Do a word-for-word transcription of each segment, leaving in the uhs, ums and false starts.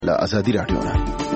آزادی رادیو نه.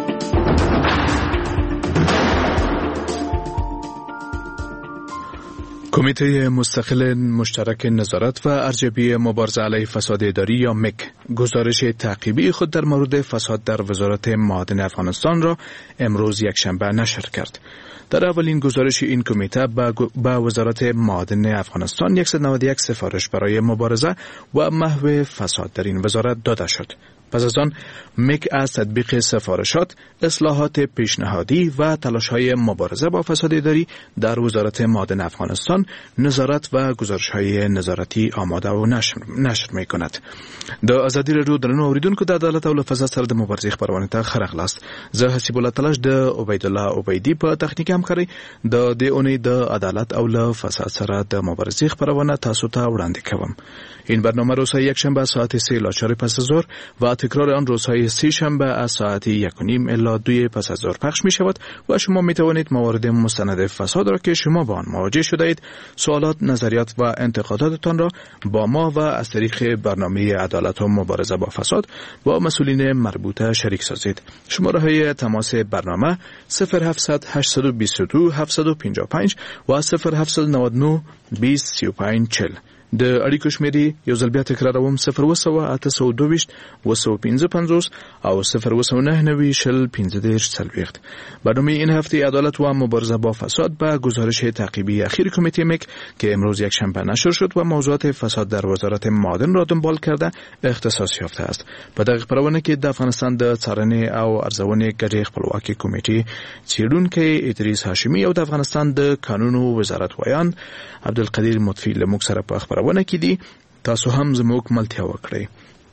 کمیته مستقل مشترک نظارت و ارجبی مبارزه علیه فساد اداری یا مک گزارش تعقیبی خود در مورد فساد در وزارت معادن افغانستان را امروز یکشنبه نشر کرد. در اولین گزارش این کمیته به وزارت معادن افغانستان صد و نود و یک سفارش برای مبارزه و محو فساد در این وزارت داده شد. پس از آن مک از تطبیق سفارشات، اصلاحات پیشنهادی و تلاش‌های مبارزه با فساد اداری در وزارت معادن افغانستان نظارت و گزارش‌های نظارتی آماده و نشر, نشر می‌کند. د آزادی رادیو درنو اوریدونکو د عدالت او فساد سره د مبارزې خبرونه ته خرغ لاست. زه حسیب الله تلاش د عبید الله عبیدی په تخنیک همکاري د دې اونۍ د عدالت او له فساد سره د مبارزې خبرونه تاسو ته وړاندې کوم. این برنامه روزهای یکشنبه ساعت سه الی چهار پس از ظهر و تکرار آن روزهای سه شنبه از ساعت یک و نیم الی دو پس از ظهر پخش می شود و شما می توانید موارد مستند فساد را که شما با آن مواجه شده اید، سوالات، نظریات و انتقاداتتان را با ما و از طریق برنامه عدالت و مبارزه با فساد با مسئولین مربوطه شریک سازید. شماره های تماس برنامه صفر هفتصد هشتصد و بیست و دو هفتصد و پنجاه و پنج و صفر هفتصد و نود و نه بیست سی و پنج چهل. د اړیکو شمیرې یو ځل بیا تکراروم صفر وسوه اته سوه دوه ویشت اوه سوه پنځه پنځوس او صفر وسوه نهه نوي شل پنځه دېرش څلوېښت. برنامه این هفته عدالت و مبارزه با فساد به گزارش تعقیبی اخیر کمیته مک که امروز یکشنبه نشر شد و موضوعات فساد در وزارت معادن را دنبال کرده اختصاص یافته است. په دغه خبرونه کې د افغانستان د څارنې او ارزونې ګډې خپلواکي کمیټې څېړونکی ادریس هاشمي او د افغانستان د قانونو وزارت ویان عبدالقدیر مطفی له موږ سره په خبرونه کې دي. تاسو هم زموږ ملتیا وکړئ.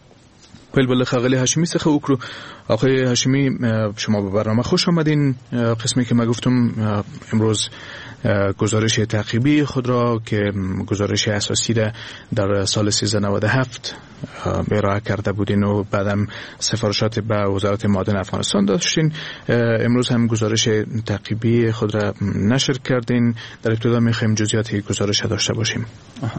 پیل بله خاغلی هاشمی څخه وکړو. آقای هاشمی، شما به برنامه خوش آمدین. قسمی که ما گفتم امروز گزارش تعقیبی خود را که گزارش اساسی را در سال سیزده نود و هفت ارائه کرده بودین و بعدم سفارشات به وزارت معادن افغانستان داشتین، امروز هم گزارش تعقیبی خود را نشر کردین. در ابتدا میخوایم جزئیات گزارش داشته باشیم. آها.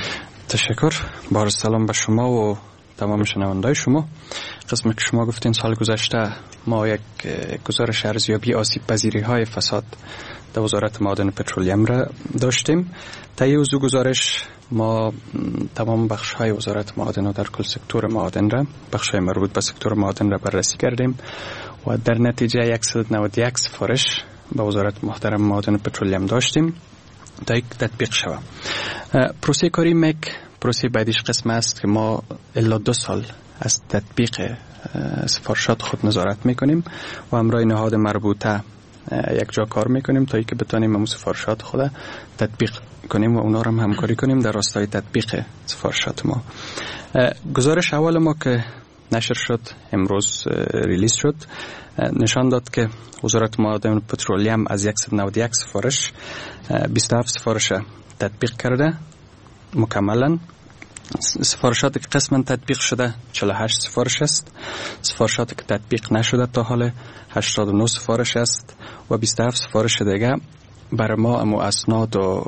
تشکر. بار سلام به شما و تمام شنوندای شما. قسمی که شما گفتین سال گذشته ما یک گزارش ارزیابی آسیب پذیری های فساد در وزارت معادن و پترولیم را داشتیم. طی از گزارش ما تمام بخش های وزارت معادن و در کل سکتور معادن را، بخش های مربوط به سکتور معادن را بررسی کردیم و در نتیجه صد و نود و یک سفارش به وزارت محترم معادن و پترولیم داشتیم تا یک تطبیق شود. پروسه کاری مک پروسه بعدیش قسم است که ما الا دو سال از تطبیق سفارشات خود نظارت میکنیم و همراه نهاد مربوطه یک جا کار میکنیم تا اینکه بتانیم همون سفارشات خود تطبیق کنیم و اونا رو هم همکاری کنیم در راستای تطبیق سفارشات ما. گزارش اول ما که نشر شد امروز ریلیز شد نشان داد که وزارت معادن و پترولیم از صد و نود و یک سفارش بیست و هفت سفارش تطبیق کرده مکملا. سفارشاتی که قسما تطبیق شده چهل و هشت سفارش است. سفارشاتی که تطبیق نشده تا حال هشتاد و نه سفارش است و بیست و هفت سفارش دیگه برای ما امو اسناد و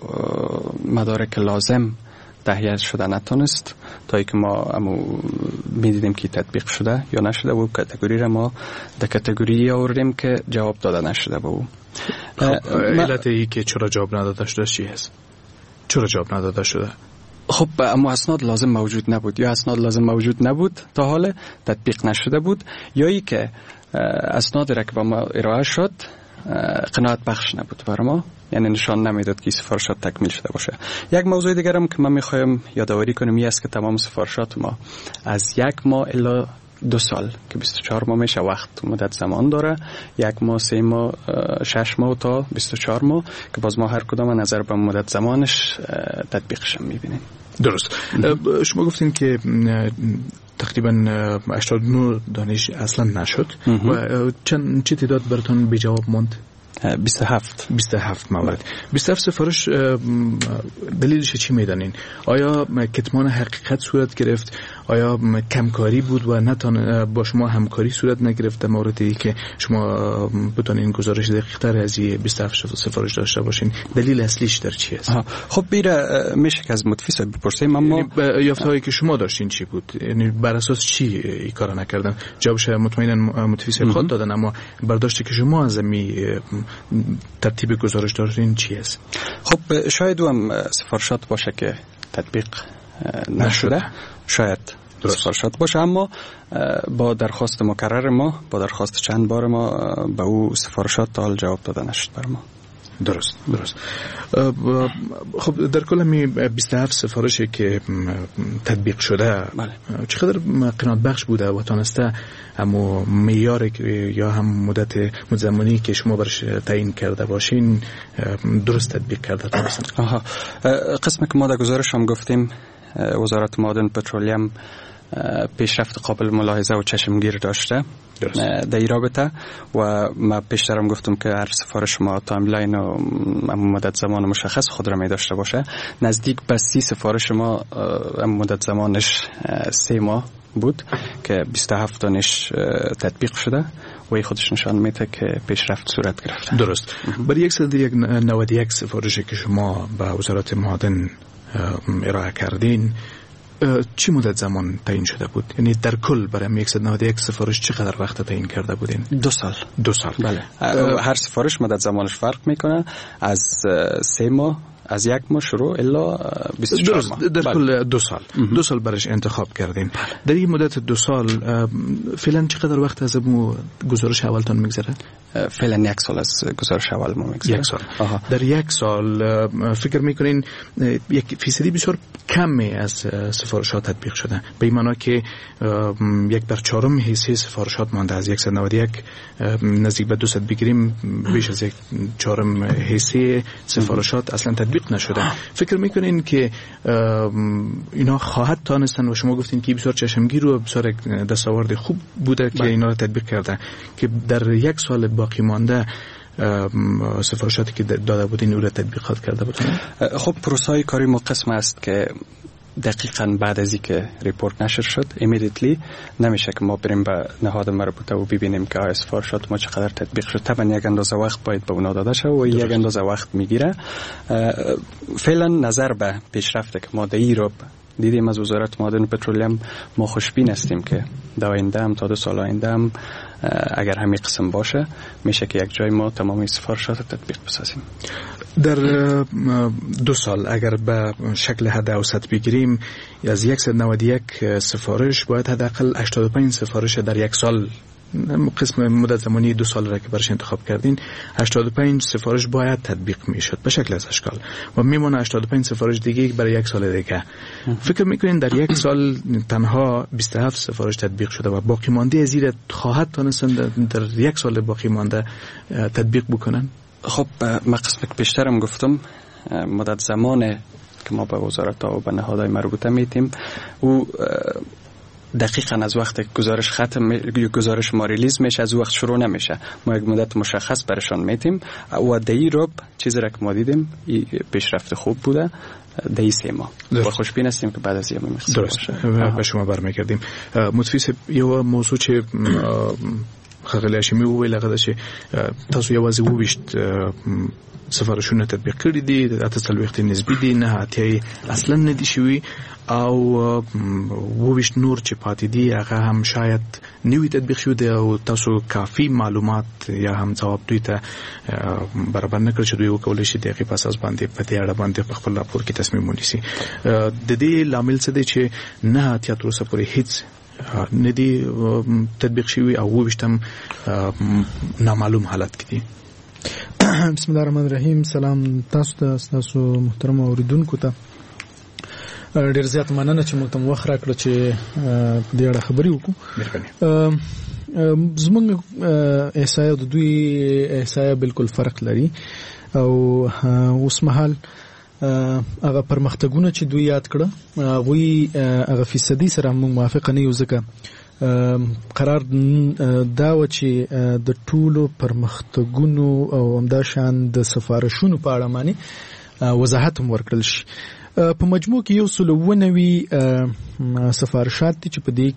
مدارک لازم تهیه شده نتونست تا اینکه ما امو میدیدیم که تطبیق شده یا نشده و کاتگوری را ما در کاتگوری آوردیم که جواب داده نشده بود. علت ای که چرا جواب نداده شده چی هست؟ چرا جواب نداده شده؟ خب اما اسناد لازم موجود نبود، یا اسناد لازم موجود نبود تا حال تطبیق نشده بود، یا ای که اسناد را که با ما ارائه شد قناعت بخش نبود برای ما، یعنی نشان نمیداد که سفارشات تکمیل شده باشه. یک موضوع دیگر هم که من میخوایم یادآوری کنم این است که تمام سفارشات ما از یک ماه الی دو سال که بیست و چهار ماه میشه وقت مدت زمان داره، یک ماه، سه ماه، شش ماه تا بیست و چهار ماه که باز ما هر کدام نظر به مدت زمانش تطبیقش هم میبینیم. درست. شما گفتین که تقریبا هشتاد و نه دانش اصلا نشد و چند چی تعداد براتون بی جواب ماند؟ بیست و هفت بیست و هفت موارد. بیست و هفت سفارش دلیلش چی میدانین؟ آیا کتمان حقیقت صورت گرفت؟ آیا کمکاری بود و نتان با شما همکاری صورت نگرفت در موردی که شما بتونین گزارش دقیق‌تر از بیست و هفت سفارش داشته باشین؟ دلیل اصلیش در چی است؟ خب بیره میشه که از متفیس بپرسیم، اما یعنی یافته‌هایی که شما داشتین چی بود؟ یعنی بر اساس چی این کارا نکردن؟ جوابش مطمئنا متفیس خود دادن، اما برداشتی که شما از می ترتیب گزارش داشتین چی است؟ خب شاید هم سفارشات باشه که تطبیق نشده، شاید سفارشات باشه، اما با درخواست مکرر ما، با درخواست چند بار ما به او سفارشات تا حال جواب داده نشد بر ما. درست درست. خب در کل می بیست و هفت سفارشی که تطبیق شده، بله. چقدر قناعت بخش بوده و تانسته اما معیار یا هم مدت زمانی که شما برش تعیین کرده باشین درست تطبیق کرده تانستن؟ آها، قسمی که ما در گزارش هم گفتیم وزارت معادن پترولیم پیشرفت قابل ملاحظه و چشمگیر داشته در این رابطه و ما پیشترم گفتم که هر سفارش ما تایملاین و مدت زمان مشخص خود را می داشته باشه. نزدیک به سی سفارش ما مدت زمانش سه ماه بود که بیست و هفت تانش تطبیق شده و این خودش نشان میده که پیشرفت صورت گرفته. درست. برای صد یک نود و یک سفارشی که شما به وزارت معادن ارائه کردین چی مدت زمان تعیین شده بود؟ یعنی در کل برای صد و نود و یک سفارش چقدر وقت تعیین کرده بودین؟ دو سال. دو سال. بله. هر سفارش مدت زمانش فرق میکنه، از سه ماه، از یک ماه شروع الا بیست و چهار ماه. در بله. کل دو سال. امه. دو سال برش انتخاب کردین. بله. در این مدت دو سال فعلا چقدر وقت از مو گزارش اولتان میگذره؟ فعلا یک سال از گزارش اول ما میگذره. یک سال. آها. در یک سال فکر میکنین یک فیصدی بسیار کمی از سفارشات تطبیق شده، به این معنی که یک بر چهارم حصه سفارشات مانده از صد و نود و یک نزدیک به دویست بگیریم، بیش از یک چهارم حصه سفارشات اصلا تطبیق نشده. فکر میکنین که اینا خواهد تانستن و شما گفتین که بسیار چشمگیر و بسیار دستاورد خوب بوده که اینا رو تطبیق کرده که در یک سال باقی مانده سفارشاتی که داده بودین او را تطبیقات کرده بودن؟ خب پروسه‌های کاری ما قسم است که دقیقاً بعد از اینکه ریپورت نشر شد ایمیدیتلی نمیشه که ما بریم به نهاد مربوطه و ببینیم که آیا سفارشات ما چقدر تطبیق شد. طبعا یک اندازه وقت باید به اونا داده شه و یک اندازه وقت میگیره. فعلا نظر به پیشرفته که ما در ایران دیدیم از وزارت معادن و پترولیم ما خوشبین هستیم که در آینده هم تا دو سال آینده هم اگر همین قسم باشه میشه که یک جای ما تمامی سفارشات تطبیق بسازیم. در دو سال اگر به شکل حد اوسط بگیریم از صد و نود و یک سفارش باید حداقل هشتاد و پنج سفارش در یک سال، قسم مدت زمانی دو سال را که برش انتخاب کردین، هشتاد و پنج سفارش باید تطبیق میشد به شکل از اشکال و میمونه هشتاد و پنج سفارش دیگه برای یک سال دیگه. فکر میکنین در یک سال تنها بیست و هفت سفارش تطبیق شده و باقی مانده از این خواهد تانستن در یک سال باقی مانده تطبیق بکنن؟ خب ما قسم که پیشترم گفتم مدت زمان که ما به وزارت و به نهادهای مربوطه میتیم او دقیقاً از وقت گزارش ختم گزارش ما ریلیز میشه از وقت شروع نمیشه. ما یک مدت مشخص برشان میتیم و دایی رو چیزی را که ما دیدیم پیشرفت خوب بوده دایی سه ماه و خوشبین هستیم که بعد از یه میخصم باشه. به شما برمیگردیم متفیس یو موضوع چه خغلی هاشمی وویل هغه چې تاسو یوازې وویشت سفارشونه تطبیق کړي دي، اته څلوېښت نسبي دي، نه اتیا اصلا نه دي شوي او وویشت نور چې پاتې دي هغه هم شاید نوی تطبیق شوي دي او تاسو کافي معلومات یا هم ځواب دوی ته برابر نه کړ چې دوی وکولی شي د هغې په اساس باندې په دې اړه باندې په خپل راپور کې تصمیم ونیسي. د دې لامل څه دی چې نه اتیا تر اوسه پورې هیڅ ندی تطبیق شوی او وویشتم نامعلوم حالت کې دي؟ بسم الله الرحمن الرحیم. سلام تاسو ته، تاسو محترم اوریدونکو ته ډیر زیات مننه چې موږ ته وخت راکړه چې په دې اړه خبرې وکړو. زموږ احصایه د دوی احصایه بالکل فرق لري او اوس مهال هغه پرمختګونه چې دوی یاد کړه هغه هغه فیصدي سره موږ موافق نه یو، ځکه قرار دا و چې د ټولو پرمختګونو او همداشان د سفارشونو په اړه باندې وضاحت هم ورکړل شي. په مجموع کې یو سل اووه نوي سفارشات دي چې په دې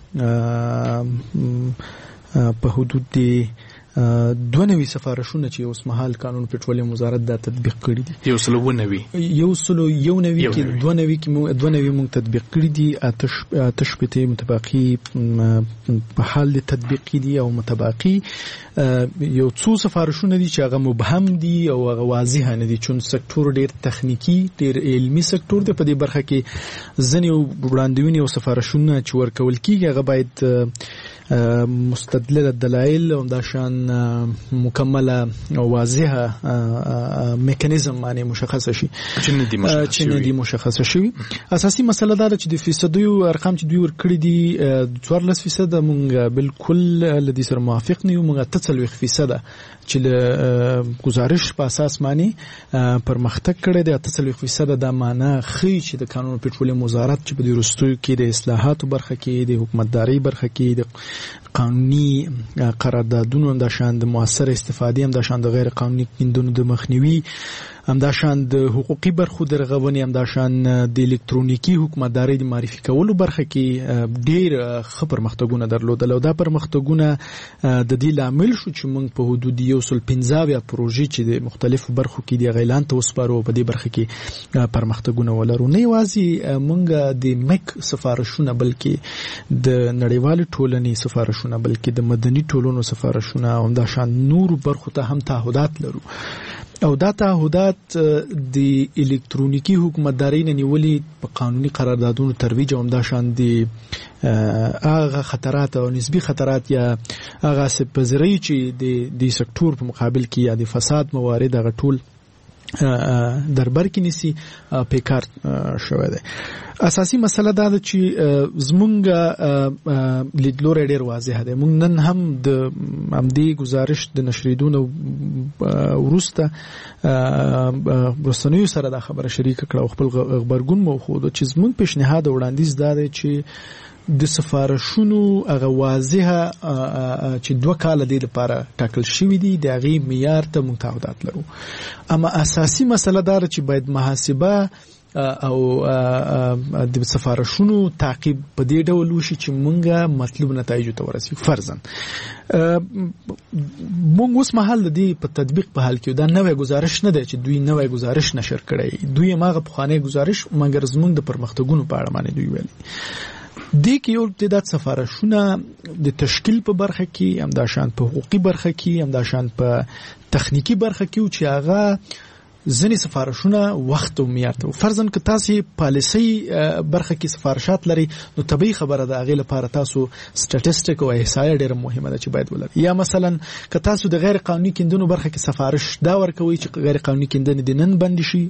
کې په حدود دی دوه نوي سفارشونه چې اوس مهال قانون پټرولیم وزارت دا تطبیق کړی دي. یو سل اووه نوي یو سل یو نوي کې دوه نوي کې دوه نوي موږ تطبیق کړی دي. آتش آتش پته متباقي په حال د تطبیق دي او متباقي یو څو سفارشونه دي چې هغه مبهم دي او هغه واضح نه دي، چون سکتور ډیر تخنیکی ډیر علمی سکتور دی. په دې برخه کې ځنې وړاندوینې او سفارشونه چې ورکول کیږي هغه باید مستدل دلایل او داشان مکمله او واضحه میکانیزم باندې مشخصه شي چې نه دي مشخصه شي. اساسي مسله دا ده چې د فیصدي ارقام چې دوی ورکړي دي څوارلس فیصد مونږ بالکل لدی سره موافق نه یو. مونږ تسلويخ فیصد چې له گزارش په اساس باندې پرمختګ کړی دی. تسلويخ فیصد دا معنی خي چې د قانون پټرولیم وزارت چې په دې وروستیو کې د اصلاحاتو برخه کې د حکومتداري برخه کې د قانوني قراردادونو هم دا شان د مؤثر استفادې هم دا شان د غیر قانوني کیندونو د مخنیوي هم دا شان د حقوقي برخو د رغونې هم دا شان د الکترونیکی حکومتداري د معرفي کولو برخه کې ډېر ښه پرمختګونه درلودل او دا پرمختګونه د دې لامل شو چې موږ په حدود یو سل پنځه اویا پروژې چې د مختلفو برخو کې د اعلان ته وسپارو په دې برخه کې پرمختګونه ولرو. نه یوازې موږ د مک سفارشونه بلکې د نړیوال ټولنې سفارشونه بلکې د مدني ټولنو سفارشونه هم دا شان نور برخو ته هم تعهدات لرو او دا تعهدات د الکترونیکی حکومتداري نه نیولې په قانوني قراردادونو ترویج هم دا شان دي هغه خطرات او نسبی خطرات یا هغه سپزري چې د د سکتور په مقابل کې یا د فساد موارد هغه ټول دربر کې نسی پیکار شوی دی. اساسي مسله دا ده چې زمونږ لیدلوری ډیر واضح دی. مونږ نن هم د همدې گزارش د نشریدونو وروسته رسنیو سره دا خبره شریک کړه او خپل خبرګون مو خو چې زمونږ پیشنهاد وړاندیز دا دی چې د سفارشونو هغه واضحه چې دوه کال د لپاره ټاکل شوی دي د هغې معیار ته موږ تعهدات لرو. اما اساسي مسله دا چې باید محاسبه او د سفارشونو تعقیب په دې ډول وشي چې موږ مطلوب نتایج ته ورسیږو. فرضاً موږ اوس مهال د دې په تطبیق په حال کې دا نوې گزارش نه دی چې دوی نوې گزارش نشر کړي، دوی هغه پخوانی گزارش مګر زموږ د پرمختګونو په اړه باندې دوی ویلي. د کې یو تعداد سفارشونه د تشکیل په برخه کې هم دا شان په حقوقي برخه کې هم دا شان په تخنیکی برخه کې چې هغه ځنې سفارشونه وخت او معیار ته فرضاً که تاسو پالیسي برخه کې سفارشات لري نو طبيعي خبره ده هغه لپاره تاسو سټاتستیک او احصایه ډیره مهمه ده چې باید ولرئ. یا مثلا که تاسو د غیر قانوني کیندونو برخه کې سفارش دا ورکوي چې غیر قانوني کیندنې د نن بند شي،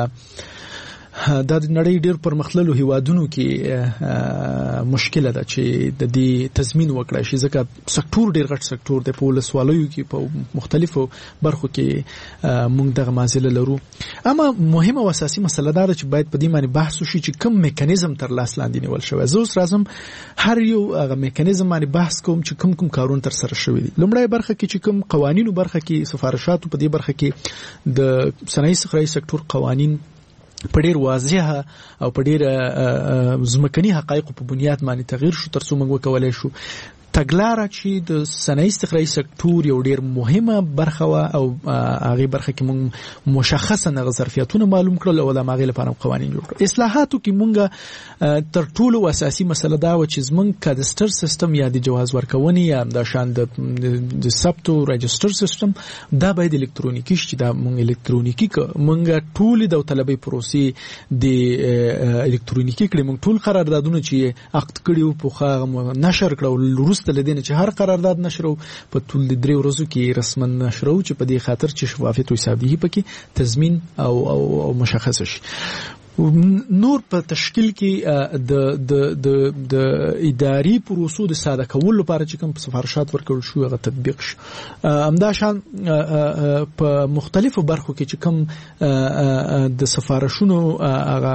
دا د نړۍ ډېر پرمختللو هیوادونو کې مشکله ده چې د دې تضمین وکړای شي ځکه سکتور ډېر غټ سکتور دی. په ولسوالیو کې په مختلفو برخو کې موږ دغه معضله لرو. اما مهمه او اساسي مسله دا ده چې باید په دې باندې بحث وشي چې کوم میکانیزم تر لاس لاندې نیول شوی. زه اوس راځم هر یو هغه میکانیزم باندې بحث کوم چې کوم کوم کارونه تر سره شوي دي. لومړی برخه کې چې کوم قوانینو برخه کې سفارشاتو په دې برخه کې د صنایع صنایع سکتور قوانین په ډیر واضحه او په ډیر ځمکني حقایقو په بنیاد باندې تغییر شو تر څو موږ وکولای شو تګلاره چې د صنایع استخراجي سکتور یو ډیر مهمه برخه و او هغه برخه کې موږ مشخصه نه ظرفیتونه معلوم کړل او د هغه لپاره قوانین جوړ کړل. اصلاحاتو کې موږ تر ټولو اساسي مسله دا و چې زموږ کادستر سیستم یا د جواز ورکونې یا د شان د ثبت او رجستر سیستم دا باید الکترونیکی شي. دا موږ الکترونیکی موږ ټول د طلبي پروسې د الکترونیکی کړي. موږ ټول قراردادونه چې عقد کړي په خا نشر کړو د لدینه چې هر قرارداد نشرو په ټول د درې ورځو کې رسما نشرو چې په دې خاطر چې شفافیت او حسابدهي پکې تضمین او او مشخص شي. نور په تشکیل کې د د د د اداري پروسو د ساده کولو لپاره چې کوم سفارشات ورکول شو هغه تطبیق شي. همدا شان په مختلفو برخو کې چې کوم د سفارشونو هغه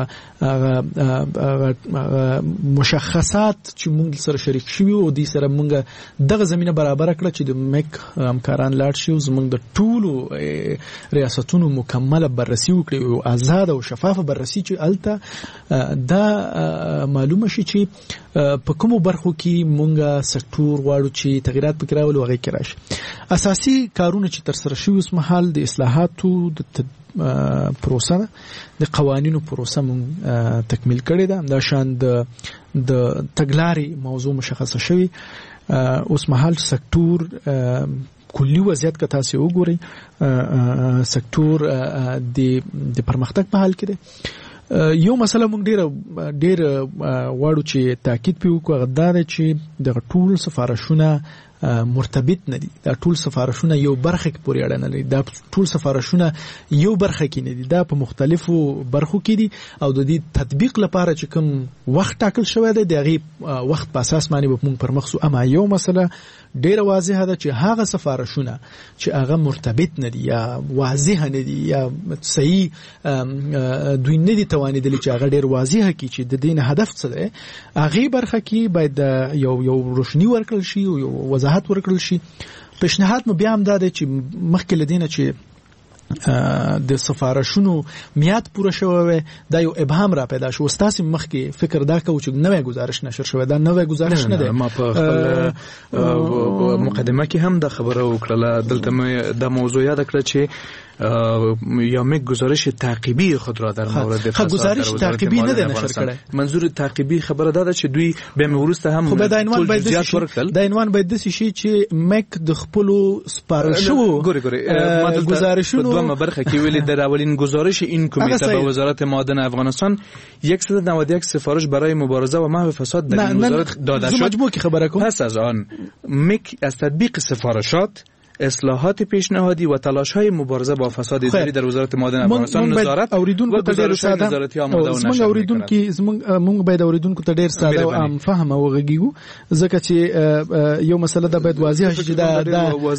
مشخصات چې موږ سره شریک شوي او د سره موږ دغه زمينه برابر کړه چې د میک همکاران لاړ شي او زموږ د ټولو ریاستونو مکمله بررسي وکړي او آزاد او شفاف بررسي چې الته دا معلومه شي چې په کومو برخو کې مونږه سکتور غواړو چې تغیرات پکې راولو هغه کې راشي. اساسي کارونه چې تر سره شوي اوس مهال د اصلاحاتو د پروسه د قوانینو پروسه مونږ تکمیل کړې ده. دا شان د د تګلارې موضوع مشخصه شوی. اوس مهال سکتور کلی وضعیت که تاسو وګورئ سکتور د د پرمختګ په حال کې دی. یو مسله مونږ ډېر ډېر واړو چې تاکید پیو کو غدار چې د ټول سفارشونه مرتبط نه دي. دا ټول سفارشونه یو برخه کې پورې اړه نه لري. دا ټول سفارشونه یو برخه کې نه دي. دا په مختلفو برخو کې دي او د دې تطبیق لپاره چې کوم وخت ټاکل شوی دی دغه وخت په اساس باندې به موږ پر مخ سو. اما یو مسله ډیره واضحه ده چې هغه سفارشونه چې هغه مرتبط نه دي یا واضح نه دي یا صحیح دوی نه دي توانیدلی چې هغه ډیر واضحه کی چې د دین هدف څه دی هغه برخه کې باید یو یو روشنی ورکړل شي او یو وضاحت ورکړل شي. پیشنهاد مو بیا هم دا دی چې مخکې لدینه چې د سفارشونو میاد پوره شوی دا یو ابهام را پیدا شو. استاد مخکې فکر دا کوي چې نوې گزارش نشر شوی. دا نوې گزارش نه ده. ما په خپل مقدمه کې هم د خبره وکړه دلته د موضوع یاد کړ چې یا یک گزارش تعقیبی خود را در مورد فساد گزارش تعقیبی نه ده نشر کړي. منظور تعقیبی خبره ده چې دوی به ورسته هم خو د عنوان باید د عنوان باید د شي چې مک د خپل سپارښو ګوري ګوري گزارشونو دومره برخه کې ویل در اولین گزارش این کمیته به وزارت معادن افغانستان صد و نود و یک سفارش برای مبارزه و محو فساد در این وزارت داده شد. مجموع کی خبره کوم. پس از آن مک از تطبیق سفارشات اصلاحات پیشنهادی و تلاش‌های مبارزه با فساد اداری در وزارت معادن افغانستان نظارت اوریدونکو ته ډیر ساده زمونږ اوریدونکو زمونږ مونږ باید اوریدونکو ته ډیر ساده او عام فهم او غږیږو ځکه چې یو مسله د باید واضح شي چې دا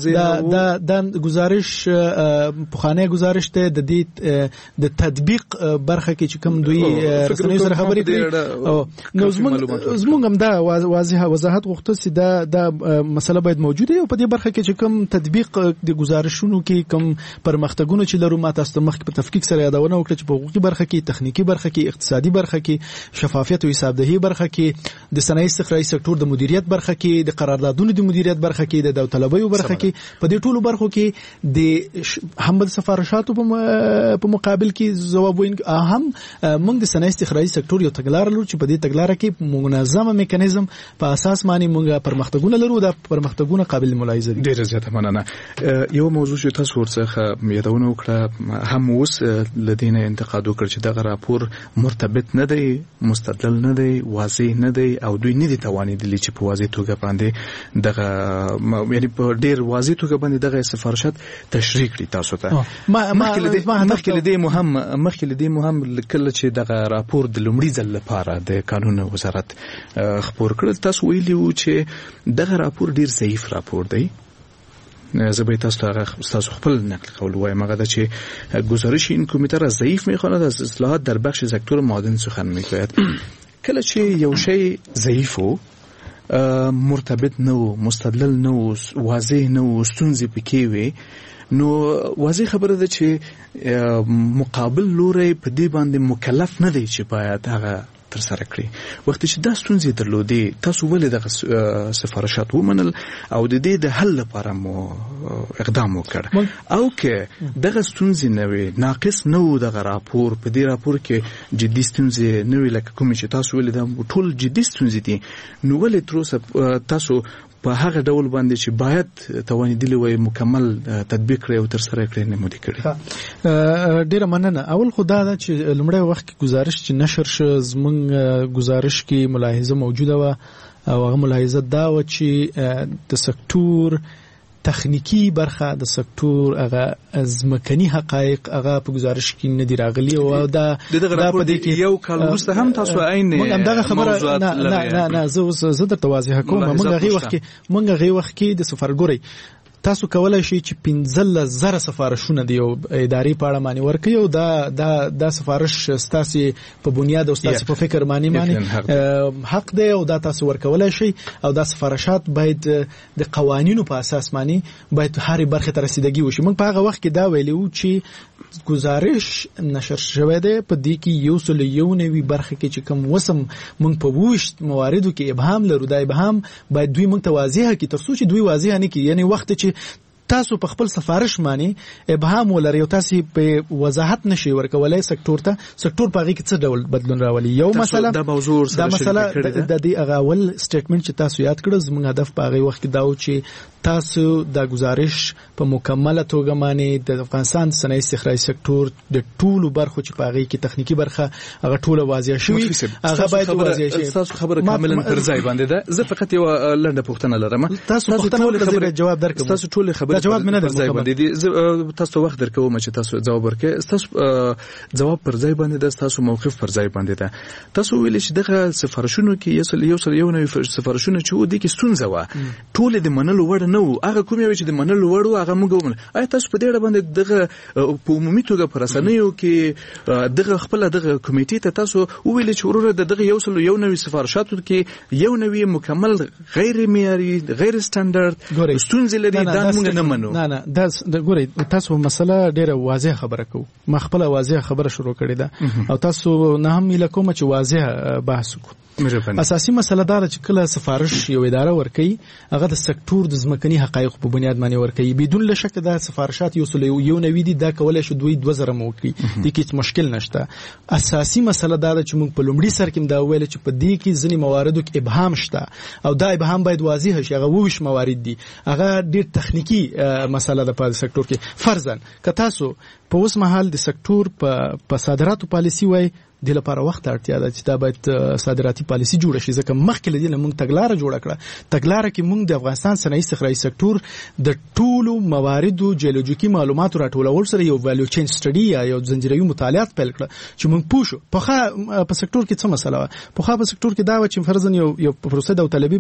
دا د گزارش پخوانی گزارش ته د دې د تطبیق برخه کې چې کوم دوی رسنۍ سره خبرې کوي نو زمونږ زمونږ هم دا واضح وضاحت غوښته چې دا دا مسله باید موجوده وي او په دې برخه کې چې کوم تطبیق د گزارشونو کې کوم پرمختګونه چې لرو ما تاسو مخکې په تفکیک سره یادونه وکړه چې په حقوقي برخه کې تخنیکی برخه کې اقتصادي برخه کې شفافیت او حسابدهي برخه کې د صنایع استخراجي سکتور د مدیریت برخه کې د قراردادونو د مدیریت برخه کې د داوطلبیو برخه کې په دې ټولو برخو کې د هم د سفارشاتو په مقابل کې ځواب وین هم موږ د صنایع استخراجي سکتور یو تګلار لرو چې په دې تګلار کې منظمه میکانیزم په اساس باندې موږ پرمختګونه لرو. د پرمختګونه قابل ملاحظه دي. ډیر زیات مننه. یو موضوع چې تاسو ورڅخه یادونه وکړه هم اوس لدینه انتقاد وکړ چې دغه راپور مرتبط نه دی مستدل نه دی واضح نه دی او دوی نه دي توانیدلی چې په واضح توګه باندې دغه یعنی په ډیر واضح توګه باندې دغه سفارشات تشریح کړي تاسو ته. مخکې لدی مهم مخکې لدی مهم کله چې دغه راپور د لومړي ځل لپاره د قانون وزارت خبر کړل تاسو ویلي چې دغه راپور ډیر ضعیف راپور دی. زبای تاسو تاسو خپل نقل قول وایم هغه چې گزارش این کمیته را ضعیف میخواند از اصلاحات در بخش سکتور معادن سخن میگوید. کله چې یو شی ضعیف و مرتبط نه و مستدل نه و واضح نه و ستونزې پکې وي نو واضح خبره ده چې مقابل لوري په دې باندې مکلف نه دی چې باید هغه تر سره کړی. وخت چې دا ستونزې درلودې تاسو ولې دغه سفارشات ومنل او د دې د حل لپاره مو اقدام وکړ او که دغه ستونزې نه وي ناقص نه و دغه راپور په دې راپور کې جدي ستونزې نه وي لکه کوم چې تاسو ولې دا ټول جدي ستونزې دي نو ولې تر اوسه تاسو په هغه ډول باندې چې باید توانیدلی وي مکمل تطبیق کړي او تر سره کړي نه مودي کړي. ډیره مننه. اول خدای دا چې لمړی وخت کې گزارش چې نشر شو زمونږ گزارش کې ملاحظه موجوده و او هغه ملاحظه دا و چې د سکتور تخنیکی برخه د سکتور هغه ځمکني حقایق هغه په گزارش کې نه دی راغلي او دا دا په دې کې یو کال وروسته هم تاسو عین موضوعات نه نه نه زه زه درته واضح کوم موږ هغه وخت کې موږ هغه وخت کې د سفارګوري تاسو کولای شئ چې پنځه زره سفارشونه دی او اداري په اړه معنی ورکړي او دا دا د سفارش ستاسو په بنیاد او ستاسو په فکر معنی معنی حق دی او دا تاسو ورکولای شئ او دا سفارشات باید د قوانینو په اساس معنی باید هر برخه ته رسیدګي وشي. موږ په هغه وخت کې دا ویلو چې گزارش نشر شوی دی په دې کې یو سل یو نوي برخه کې چې کوم وسم موږ په وښت مواردو کې ابهام لرو دا ابهام باید دوی موږ ته واضح کړي تر څو چې دوی واضح نه کړي یعنی وخت چې تاسو په خپل سفارش معنی ابهام ولري او تاسو په وضاحت نشي ورکولای سکتور ته سکتور په هغه کې څه ډول بدلون راولي. یو مسله دا موضوع دا مسله د دې هغه ول سټیټمنټ چې تاسو یاد کړو زموږ هدف په هغه وخت کې دا و چې تاسو د گزارش په مکمله توګه معنی د افغانستان صنایع استخراجي سکتور د ټولو برخو چې په هغه کې تخنیکی برخه هغه ټوله واضح شوي هغه باید واضح شي. تاسو خبره کاملا پر ځای باندې ده. زه فقط یو لنډه پوښتنه لرم. تاسو پوښتنه خبره جواب درکوم. تاسو ټول خبره جواب مې نه درکوم. تاسو وخت درکوم چې تاسو جواب ورکړئ. تاسو جواب پر ځای باندې ده. تاسو موقف پر ځای باندې ده. تاسو ویل چې دغه سفارشونو کې یو سل یو نوي سفارشونه چې و دي کې ستونزه و ټول د منلو وړ نه و. هغه کوم یو چې د منلو وړ و هغه موږ ومنل. آیا تاسو په دې اړه باندې دغه په عمومي توګه پر رسنیو کې دغه خپل دغه کمیټې ته تاسو ویل چې وروره دغه یو سل یو نوي سفارشاتو کې یو نوي مکمل غیر معیاري غیر سټانډرډ ستونزې لري دا موږ نه منو؟ نه نه دا ګورئ تاسو مسله ډیره واضح خبره کوو. ما خپل واضح خبره شروع کړې ده او تاسو نه هم مله کوم چې واضح بحث وکړو. اساسي مسله دا چې کله سفارش یو اداره ورکي هغه د سکتور د ځمکني حقایق په بنیاد باندې ورکي بدون لشک دا سفارشات یو سل یو نوي دي دا کولای شي دوی دوه زره موکي د هیڅ مشکل نشته. اساسي مسله دا چې موږ په لومړي سر کې دا ویل چې په دې کې ځینې مواردو کې ابهام شته او دا ابهام باید واضح شي. هغه ووش موارد دي هغه ډېر تخنیکی مسله ده په سکتور کې. فرضاً که تاسو په اوس مهال د سکتور په صادراتو پالیسی وای د لپاره وخت اړتیا ده چې دا باید صادراتي پالیسی جوړ شي ځکه مخکې لدی نه موږ تګلارې جوړ کړه. تګلارې کې موږ د افغانستان صنایع استخراجي سکتور د ټولو مواردو جیولوژیکي معلوماتو راټولول سره یو ویلیو چین سټډي یا یو زنجیروي مطالعات پیل کړه چې موږ پوښو په په سکتور کې څه مسله و. په په سکتور کې دا و چې فرضاً یو یو پروسه د طلبي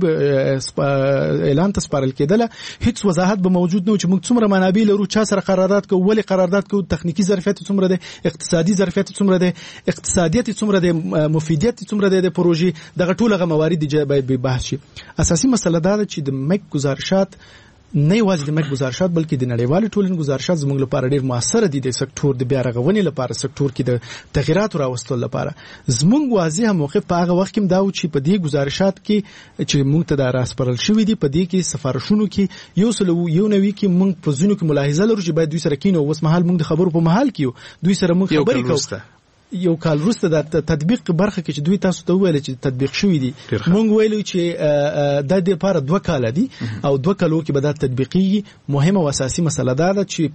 اعلان ته سپارل کېدله هیڅ وضاحت به موجود نه و چې موږ څومره منابع لرو چا سره قرارداد کوو ولې قرارداد کوو تخنیکی ظرفیت څومره دی اقتصادي ظرفیت څومره دی اقتصادي دي څومره د مفیدیت څومره د پروژې دغه ټولغه موارد دی باید به بحث شي. اساسي مسله دا ده چې د مک گزارشات نه یوازې د مک گزارشات بلکې د نړیوالو ټولنې گزارشات زموږ لپاره ډېر موثر دي د سکتور د بیا رغونې لپاره سکتور کې د تغیراتو راوستلو لپاره. زموږ واضح موقف په هغه وخت کې دا و چې په دې گزارشات کې چې موږ ته دا راسپارل شوی دي په دې کې سفارشونو کې یو سل یو نوي کې موږ په ځینو کې ملاحظه لرو چې باید دوی سره کینو اوس مهال موږ د خبرو په محل کې دوی سره موږ خبرې کوو. یو کال وروسته د تطبیق برخه کې چې دوی تاسو ته ویل چې تطبیق شوی دي مونږ ویلو چې د دې لپاره دوه کال دي او دوه کالو کې به دا تطبیقي مهمه او اساسي مسله ده چې